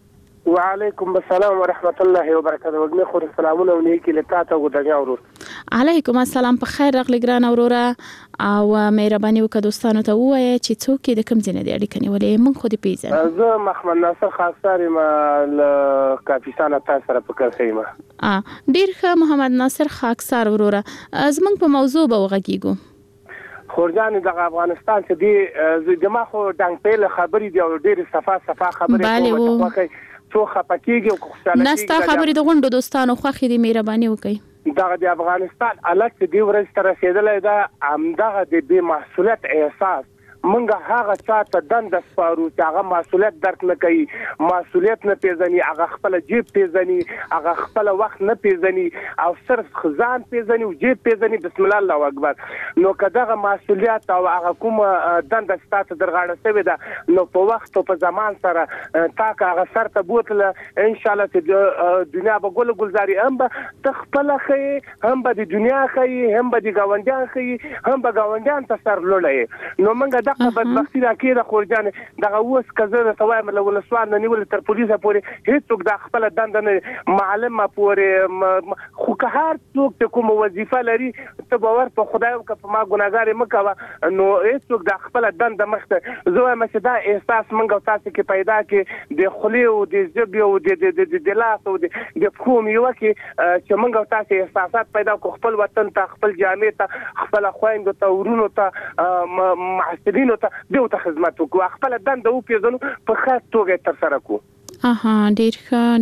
Speaker 16: وعلیکم السلام ورحمت الله وبرکاته. وګړي خو سلامونه او نیکی لتا ته ودغه ورور.
Speaker 11: علیکم السلام. په خیر راغلی ګران اوروره او مهرباني وکړه دوستانو ته ووایه چې څوک د کوم ځای نه دی اړیکه نیولې موږ خو دې پیژنو.
Speaker 16: زه محمد ناصر خاکسار یم له کاپیسان تاسو سره په کار یم.
Speaker 11: ډیر ښه محمد ناصر خاکسار اوروره زموږ په موضوع به وغږیږو.
Speaker 16: خورجان د افغانستان چې دی دما خو ډنګ پیل خبرې دی او ډیر صفه خبرې کوي څو خپکیږي او خوشاله کیږي.
Speaker 11: نستا خبرې د غونډو دوستانو خوخي دي مهرباني وکړئ.
Speaker 16: دغه د افغانستان الګ چې دی ورځ تر رسیدلې دا همدغه د بے مسؤلیت احساس منګه هغه چاته دند سپارو چې هغه مسؤلیت درک نه کوي، مسؤلیت نه پیژني، هغه خپل جیب پیژني، هغه خپل وخت نه پیژني او صرف خزان پیژني او جیب پیژني. بسم الله الله اکبر. نو کداغه مسؤلیت او هغه کوم دند ستاسو درغاړه سوي ده نو په وخت او په زمان سره تا هغه سر ته بوتله ان شاء الله چې دنیا به ګل ګلزاري هم به تخپل خي هم به د دنیا خي هم به د گاونډیان خي هم به گاونډیان ته سر لولې. نو منګه بدبختی راکې د خورجان دغه اوس کزه سوایم له ولسوال نه نیول تر پولیسه پورې هیڅوک د خپل دند نه معلمه پورې خو که هر څوک ته کوم وظیفه لري ته باور په خدای او که ما ګناګار مکوه نو هیڅوک د خپل دند مخته زه وایم چې دا احساس منګو تاسو کې پیدا کې د خلی او د ژبې او د لاس او د کوم یو کې چې منګو تاسو احساسات پیدا کو خپل وطن ته خپل جامع ته خپل خويندو ته ورونو ته معسلین دیو ته خدمت وکړو خپل دند او پیژنو په خاص توګه تر سره کو.
Speaker 11: ډیر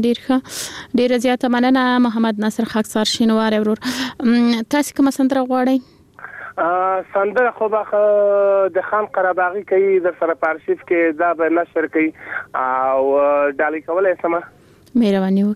Speaker 11: ښه ډیر زیاته مننه محمد ناصر خاکسار شینوار ورور. تاسو کوم سندره غواړئ؟
Speaker 16: سندره خو به د خان قرباغي کوي د سره پارشیف کې دا به نشر کوي او ډالۍ کولای سم.
Speaker 11: مهرباني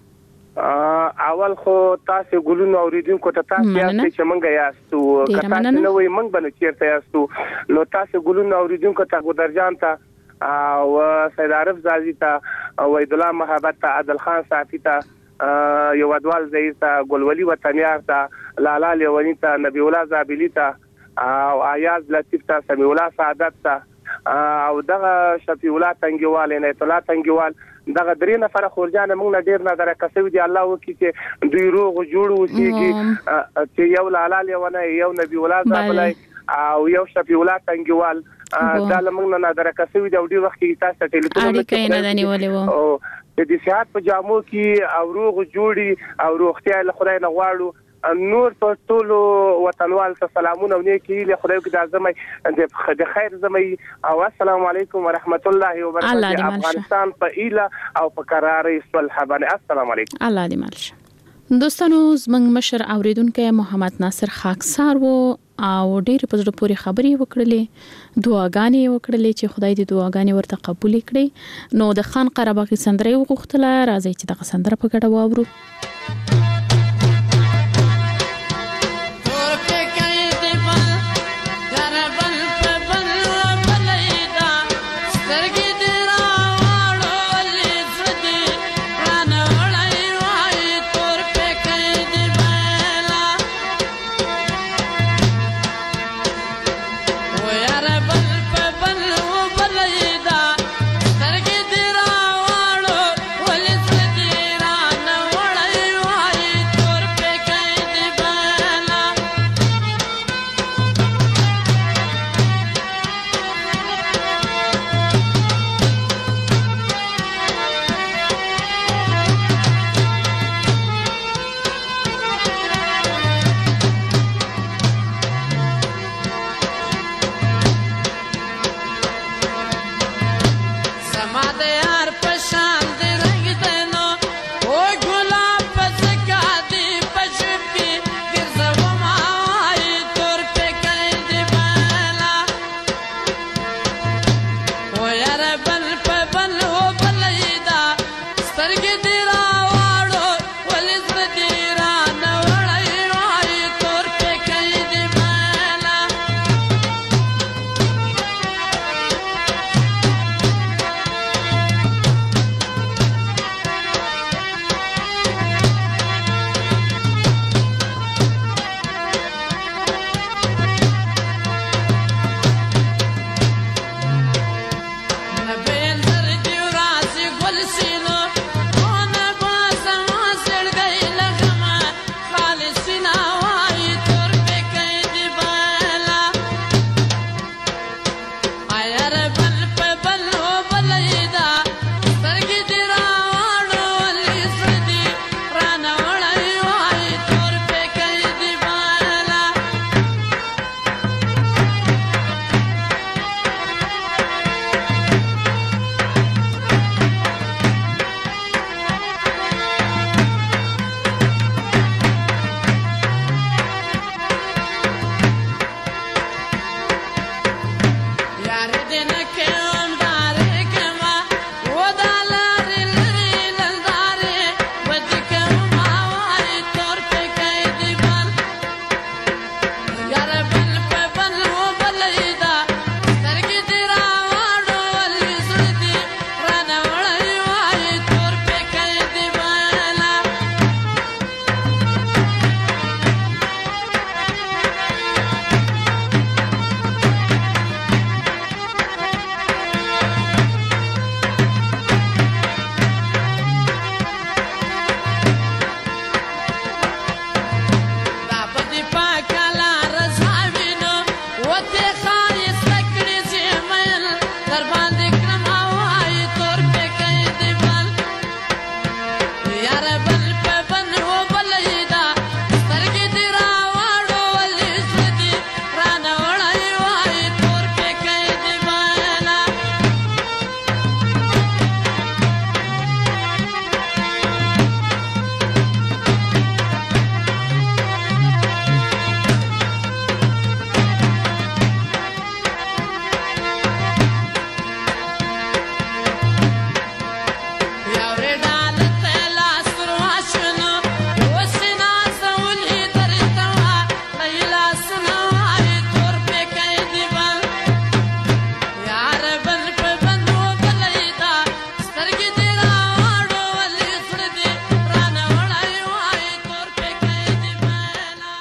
Speaker 11: وکړه.
Speaker 16: اول خو تاسو ګلونو اوریدونکو ته تاسو چې مونږ یاستو کته نو وي مونږ باندې چیرته یاستو نو تاسو ګلونو اوریدونکو ته ګودرجان ته او سید عارف زازی ته وحید الله محبت ته عادل خان صافی ته یو ادوال زئی ته ګلولي وطنیار ته لالا لیونی ته نبی الله زابلی ته او ایاز لطیف ته سمیع الله سعادت ته او دغه شفیع الله تنگیوال عنایت الله تنگیوال دغه درې نفر خورجان موږ نه ډیر نظر کسوي دي الله وکي چې دوی روغ جوړ وسیږي چې یو لالا لیونه یو نبی الله زابلی او یو شفیع الله تنگیوال دا لمنګ نه نظر کسوي دی او ډیر وخت کې تاسو ټلیفون
Speaker 11: اړیکه نه دنیولې وو
Speaker 16: او د دې صحت په جامو کې او روغ جوړي او روغتیا له خدای نه غواړو. نور په ټولو وطنوال ته سلامونه او نیکی له خدای کې د اعظم د خیر زمي او السلام علیکم ورحمت الله وبرکاته. افغانستان په ایله او په قرارې صلح باندې السلام علیکم.
Speaker 11: الله دې مالشه. دوستانو زمنګ مشر اوریدونکو محمد ناصر خاکسار وو او ډېر په زړه پورې خبرې وکړلې دعاګانې وکړلې چې خدای دې دعاګانې ورته قبول کړي. نو د خان قرباغي سندره وغوښتله راځي چې دغه سندره په ګډه واورو.
Speaker 15: سترګې دې راوړو ولې ستې را نه وړای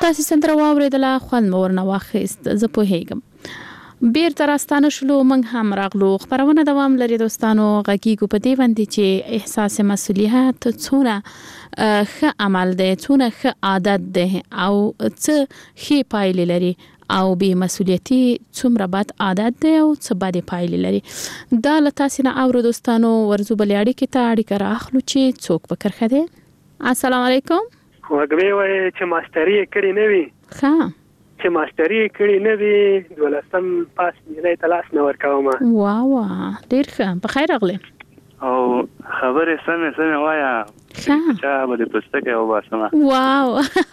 Speaker 11: تاسو سندره واوریدله خوند مو ورنه واخیست زه پوهیږم بیرته راستانه شلو موږ هم راغلو خبرونه دوام لري دوستانو غږیږو په دې باندې چې احساس مسؤلیت څونه ښه عمل دی څونه ښه عادت دی او څه ښې پایلې لري او بې مسؤلیتي څومره بد عادت دی او څه بدې پایلې لري دا له تاسو نه اورو دوستانو ورزو بلې اړیکې ته اړیکه راخلو چې څوک په کرخه دی السلام علیکم
Speaker 17: وګوي وای چې ماستری کړی نه وي
Speaker 11: ښه
Speaker 17: چې ماستری کړی نه وي ولسم پاس نه تلاش نه ورکوم
Speaker 11: واو ډیر ښه په خیر راغلی
Speaker 18: او خبره سمه وایا
Speaker 11: ښه
Speaker 18: به د پستکه او باسمه
Speaker 11: واو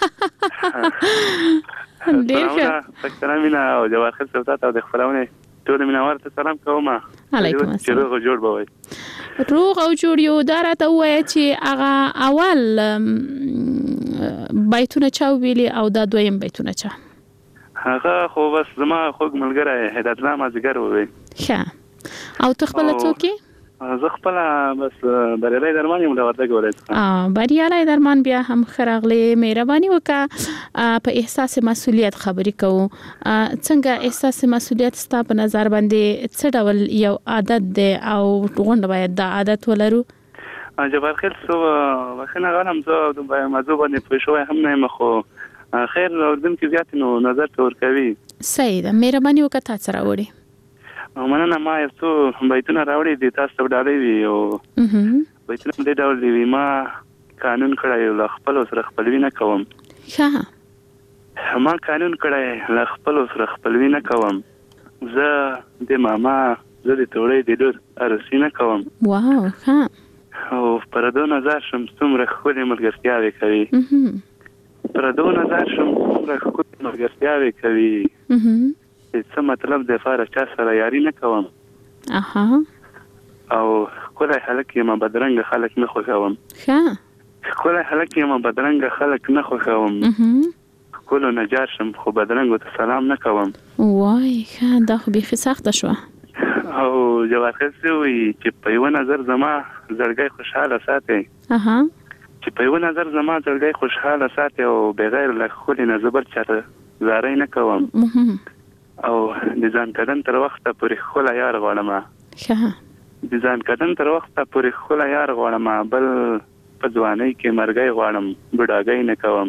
Speaker 11: ډیر ښه
Speaker 18: تکرار مینا او جوار خل صوتات او د خبرونه ټول مینا ورته سلام کوم
Speaker 11: علیکم السلام
Speaker 18: روغ جوړ بوي
Speaker 11: روغ او جوړ یو دراته وای چې هغه اول بیتونه چا ویلي او دا دویم بیتونه چا
Speaker 18: هغه خو بس زما خوږ ملګری هدایت الله مازیګر ووي
Speaker 11: ښه او ته خپل څوک
Speaker 18: زه خپل بس بریالي درمان یم د وردګ ولایت
Speaker 11: بریالي درمان بیا هم خراغلی مهرباني وکړه په احساس مسؤلیت خبرې کوو څنګه احساس مسؤلیت ستا په نظر باندې څه ډول یو عادت دی او غونډه باید دا عادت ولرو
Speaker 18: جبار خیل سو وخنه غنم زه د موضوع باندې پوه شوی هم نه مخو خیر اردن کې زیات نو نظر تور کوي
Speaker 11: صحیح ده مهرباني وکړه تاسو راوړي
Speaker 18: مننه ما یو څو بیتونه راوړي دي تاسو ډالې وي او بیتونه دې ډول دي ما قانون کړی ل خپل سره خپلوي نه کوم
Speaker 11: ښه
Speaker 18: ما قانون کړی ل خپل سره خپلوي نه کوم زه د ماما زه د توړې د ډور ارسي نه کوم
Speaker 11: واو ښه
Speaker 18: او پردو نظر شم څومره خولي ملګرتیاوي کوي پردو نظر شم څومره خولي ملګرتیاوي کوي څه مطلب د فارغ چا سره یاري نه کوم
Speaker 11: اها
Speaker 18: او کله خلک یم بدرنګ خلک نه خوښوم
Speaker 11: ښه
Speaker 18: کله خلک یم بدرنګ خلک نه خوښوم کله نجار شم خو بدرنګ ته سلام نه کوم
Speaker 11: وای ښه دا خو به سخت شو
Speaker 18: او جواب خسوي چې په یو نظر زما زړګي خوشاله ساتي
Speaker 11: اها
Speaker 18: چې په یو نظر زما زړګي خوشاله ساتي او بغیر له خولي نه زبر چاته زاري نه کوم او د ځان کدن تر وخته پورې خله یار غواړم
Speaker 11: ښه
Speaker 18: د ځان کدن تر وخته پورې خله یار غواړم بل په ځواني کې مرګي غواړم بډاګي نه کوم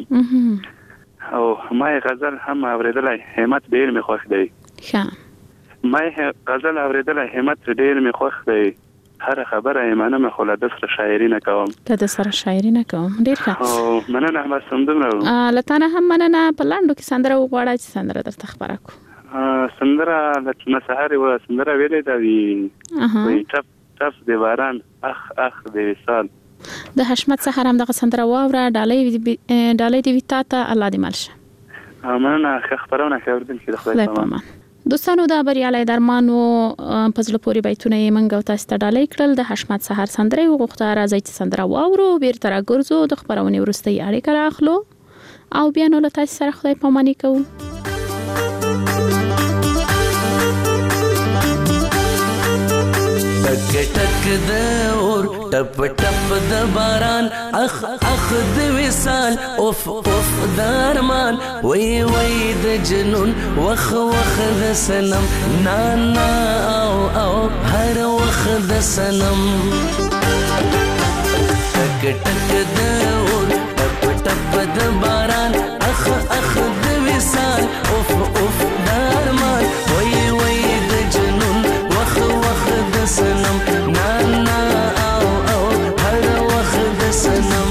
Speaker 18: او ما غزل هم اوریدلای همت ډیر می خوښ دی
Speaker 11: ښه
Speaker 18: ما غزل اوریدلای همت ډیر می خوښ دی هر خبره ایمانه مې خو له د سره شاعري نه کوم
Speaker 11: ته د سره شاعري نه کوم ډیر ښه
Speaker 18: او مننه هم سندره
Speaker 11: لته هم مننه په لاندو کې سندره وغواړه چې سندره درته خبره کو
Speaker 18: سندره لکه سحر و سندره ویلې دا وی ټپ د باران اخ د وصال
Speaker 11: د حشمت سحر هم دغه سندره واوره ډالۍ دی وتا ته الله دې مالشه
Speaker 18: مننه خبرونه خبردن کې د خدای پامان
Speaker 11: دوستانو دا بریالي درمانو پزله پوری بیتونه یې منګو تاسو ته ډالۍ کړل د حشمت سحر سندره وغوښته راځي چې سندره واورو بیرته راګرځو د خبرونه ورستي اړیکه راخلو او بیا نو له تاسو سره خدای پاماني کوو
Speaker 13: ټک ټک د اور ټپ ټپ د باران اخ اخ د وصال اوف اوف د ارمان وای وای د جنون وخ وخ د سنم نا نا او او هر وخ د سنم ټک ټک د اور ټپ ټپ د باران اخ اخ د وصال اوف اوف د ارمان وای وای د جنون وخ وخ د سنم نا نا او او هر وخت د سنم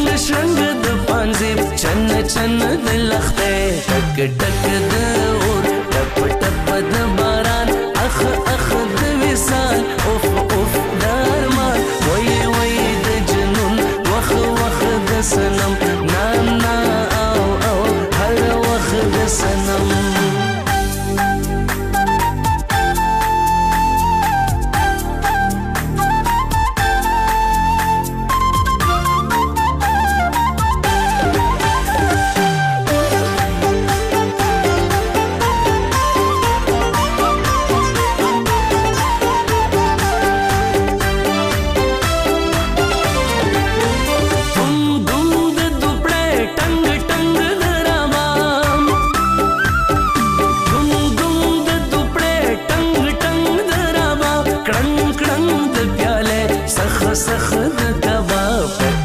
Speaker 13: شرنګ د پانځي چن چن د لخته ټک ټک د اور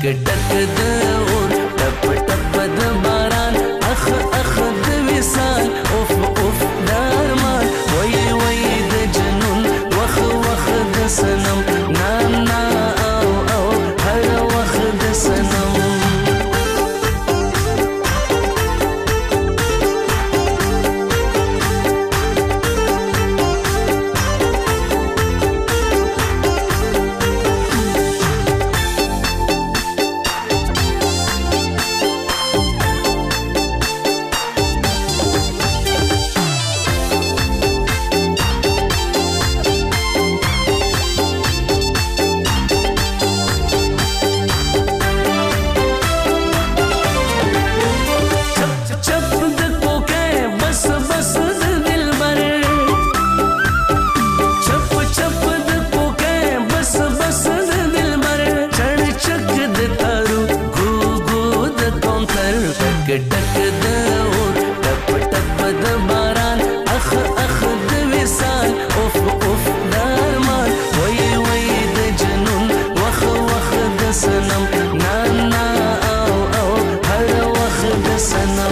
Speaker 13: ټک د اور ټپ ټپ د باران اخ اخ د وصال اوف اوف د ارمان وای وای د جنون وخ وخ د سنم نا نا او او هر وخ د سنم ټک د اور ټپ ټپ د باران اخ اخ د وصال اوف اوف د ارمان وای وای د جنون وخ وخ د سنم نا نا او او هر وخ د سنم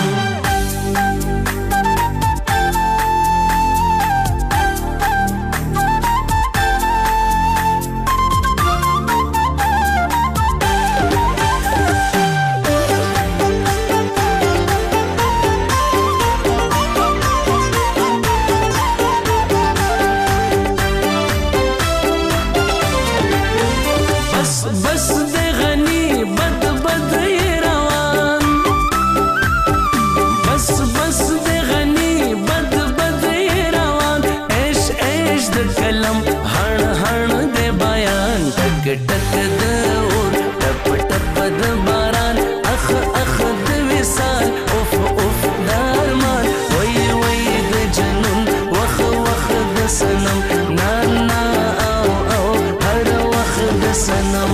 Speaker 13: بس د غنی بد بد روان بس بس د غنی بد بد روان ایش ایش د کلم هړ هړ د بیان ټک ټک د اور ټپ ټپ د باران اخ اخ د وصال اوف اوف د ارمان وای وای د جنون وخ وخ د سنم نا نا او او هر وخ د سنم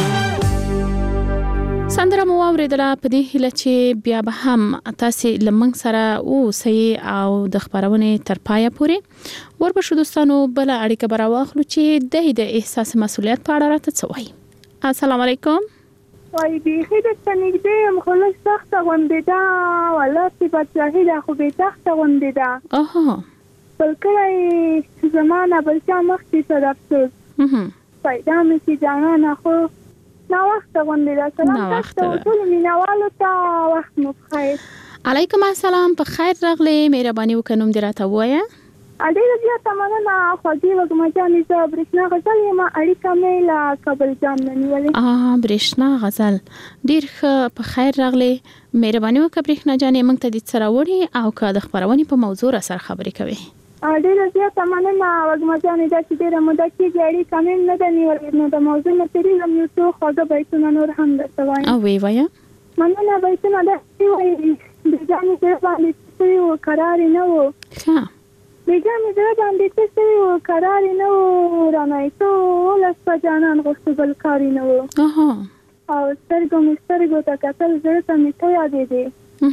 Speaker 11: سندره مو اوریدله په دې هیله چې بیا به هم تاسو لمنګ سره اوسئ او د خبرونه تر پایه پورې وربشو دوستانو بل اړیکه براواخلو چې د احساس مسولیت په اړه راته څه وایي. السلام علیکم.
Speaker 12: وای بیخي د تنګدې مخلص سخت غونډه دا ولا چې بچاهي دا خو به سخت غونډه دا
Speaker 11: اها
Speaker 12: بلکې زمانہ بل چا مخکې سره افسوس پیدا مې چې جانا خو نا وخت غونډه دا سلام تاسو ټول مینوالو ته وخت مو بخیر.
Speaker 11: علیکم السلام په خیر راغلی مهرباني وکړم دراته وایا
Speaker 12: اډیره زیاته مننه خوږی وګم جانې زه برېښنا غزل یم اړیکه مې له کابل جام نه نیولې
Speaker 11: برېښنا غزل ډیر ښه په خیر راغلی مهرباني وکړه برېښنا جانې موږ ته د څه راوړي او که د خبرونې په موضوع سره خبرې کوي.
Speaker 12: ډیره زیاته مننه وګم جانې دا چې ډیره موده کېږي اړیکه مې نه ده نیولې نو د موضوع نه تېرېږم یو څو خواږه بیتونه نور هم درته وایم.
Speaker 11: وی وایه
Speaker 12: مننه بیتونه داسې وایي د جانې زړه باندې څه وو قرار نه وو بیجا مې زړه باندې څه وو قرار نه وو رانه ټول په جانان غوښتو بل کاری نه وو او سترګو ته کتل زړه ته مې ته یادې دي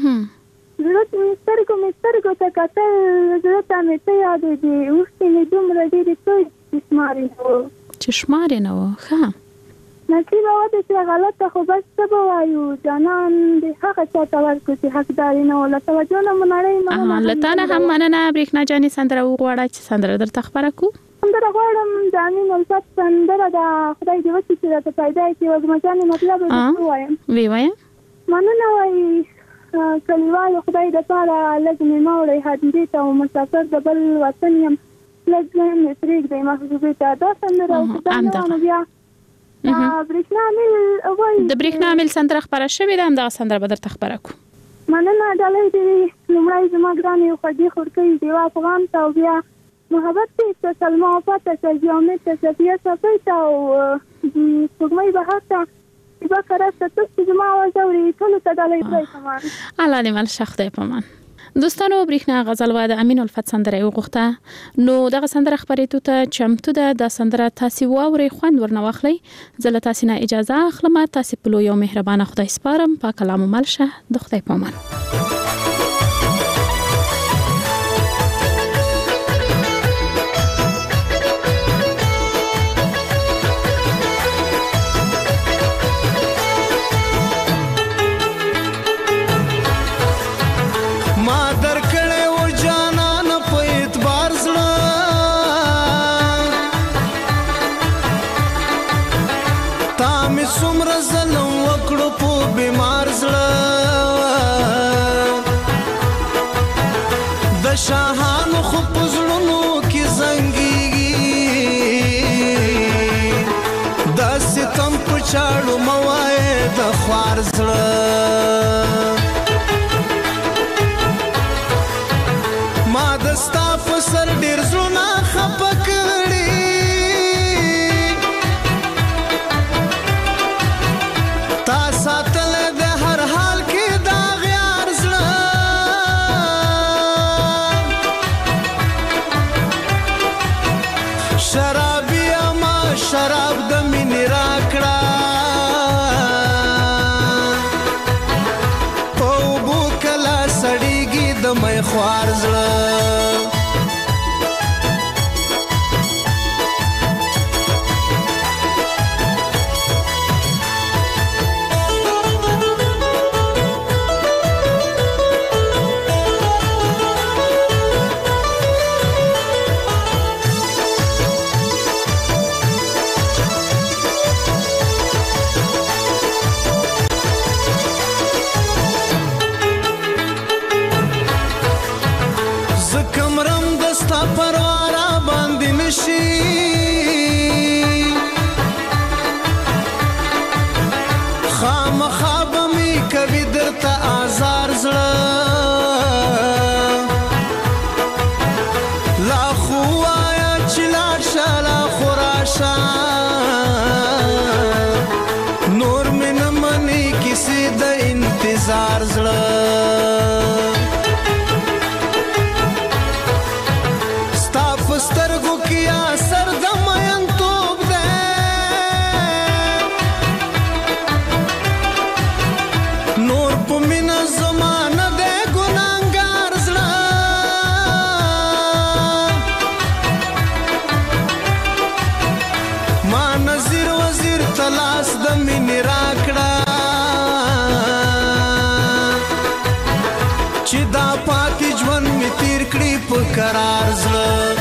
Speaker 12: سترګو ته کتل زړه ته مې ته یادې دي اوښکې مې دومره ډېرې توی
Speaker 11: چشمارې نه وو ښه
Speaker 12: نصیب وته چې غلطه خو بس څه به وایو جانان د هغه چا ته ورکړو چې حقداري نه ولا توجه نه منړی
Speaker 11: مننه لتانه هم مننه برېښنا جانې سندره وغواړه چې سندره درته خبره کو
Speaker 12: سندره غواړم جانې ملفت سندره د خدای دې وکړي چې راته پیدا کړي وګم جانې مطلب یې وایم
Speaker 11: وی وایم
Speaker 12: مننه وایي کلیوالو خدای د پاره لږ مې موړی هدیرې ته او مسافر د بل وطن یم لږ مې پرېږدی محبوبې ته دا سندره او بیا
Speaker 11: د برېښنا عامل سندره خبره شوې ده همدغه سندره به درته خبره کو
Speaker 12: مننه ډالۍ دې لومړی زما ګرانې یو خوږې خورکۍ دیوا افغان ته او بیا محبت ته سلما وفات ته جامد ته صفیه صفی ته او سپوږمۍ بهار ته با کرسته تاسو زما आवाज اوري ټول ته ډالۍ پرېږدم
Speaker 11: الله دې مل شخ دې پمن دوستانو برېښنا غزل و د امین الفت سندره وغوښته نو دغه سندره خبرېتو ته چمتو ده د سندره تاسو واوري خوند ورنواخلی زله تاسو نه اجازه اخلم تاسو په لو یو مهربانه خدای سپارم په کلام ملشه د خدای پامان
Speaker 13: بیمار زړه د شاهانو خو په زړونو کې زنګېږي د ستم په چاړو مه وایې د خوار زړه ما د ستا په سر ډېر زړونه خفه کړي تا ساتلی د هر حال کې دا غیار زړه شرابي اما شراب د مینې راکړه په اوبو کله سړیږي د می خوار زړه پروارا باندې نشي خامخا به مې کوي درته آزار زړه لا خو وایه چې لاړ شه لا خو راشه نور مې نه منې کیسې د انتظار زړه سترګو کې اثر د مینتوب دی نور په مینه زمانه دی ګناهګار زړه ما نظیر وزیر ته لاس د مینې راکړه چې دا پاتې ژوند مې تیر کړي په قرار زړه